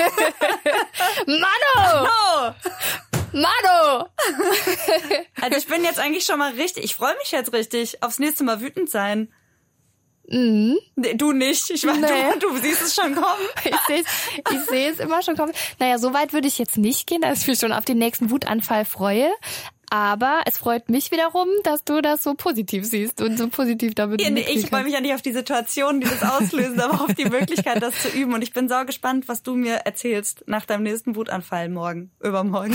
F: Mano! Mano!
G: Also ich bin jetzt eigentlich schon mal ich freue mich jetzt richtig aufs nächste Mal wütend sein.
F: Mhm.
G: Nee, du nicht. Ich meine, du siehst es schon kommen.
F: Ich sehe es immer schon kommen. Naja, so weit würde ich jetzt nicht gehen, dass ich mich schon auf den nächsten Wutanfall freue. Aber es freut mich wiederum, dass du das so positiv siehst und so positiv damit
G: Ich freue mich ja nicht auf die Situation, die das auslösen, aber auf die Möglichkeit, das zu üben. Und ich bin sau gespannt, was du mir erzählst nach deinem nächsten Wutanfall übermorgen.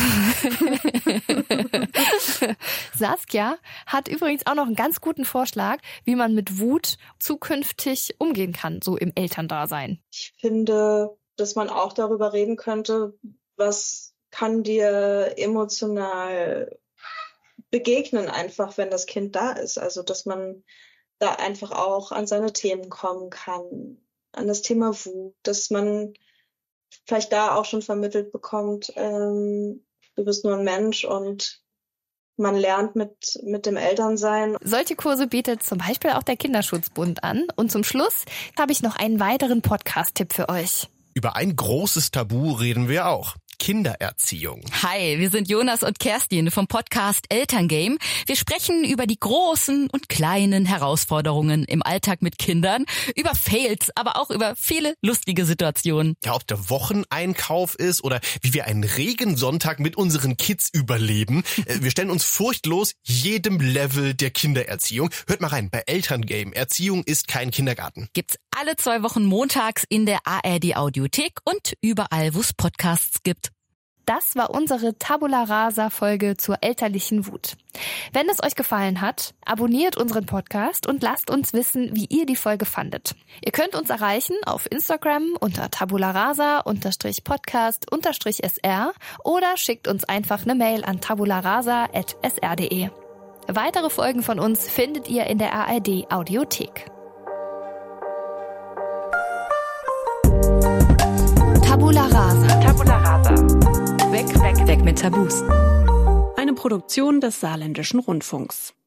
F: Saskia hat übrigens auch noch einen ganz guten Vorschlag, wie man mit Wut zukünftig umgehen kann, so im Elterndasein.
B: Ich finde, dass man auch darüber reden könnte, was kann dir emotional begegnen einfach, wenn das Kind da ist. Also, dass man da einfach auch an seine Themen kommen kann, an das Thema Wut, dass man vielleicht da auch schon vermittelt bekommt, du bist nur ein Mensch und man lernt mit dem Elternsein.
F: Solche Kurse bietet zum Beispiel auch der Kinderschutzbund an. Und zum Schluss habe ich noch einen weiteren Podcast-Tipp für euch.
H: Über ein großes Tabu reden wir auch. Kindererziehung.
I: Hi, wir sind Jonas und Kerstin vom Podcast Elterngame. Wir sprechen über die großen und kleinen Herausforderungen im Alltag mit Kindern, über Fails, aber auch über viele lustige Situationen.
H: Ja, ob der Wocheneinkauf ist oder wie wir einen Regensonntag mit unseren Kids überleben. Wir stellen uns furchtlos jedem Level der Kindererziehung. Hört mal rein bei Elterngame. Erziehung ist kein Kindergarten.
I: Gibt's alle 2 Wochen montags in der ARD Audiothek und überall, wo es Podcasts gibt.
F: Das war unsere Tabula Rasa Folge zur elterlichen Wut. Wenn es euch gefallen hat, abonniert unseren Podcast und lasst uns wissen, wie ihr die Folge fandet. Ihr könnt uns erreichen auf Instagram unter tabularasa_podcast_sr oder schickt uns einfach eine Mail an tabularasa@sr.de. Weitere Folgen von uns findet ihr in der ARD Audiothek.
E: Tabula Rasa.
A: Tabula Rasa. Weg mit Tabus.
J: Eine Produktion des Saarländischen Rundfunks.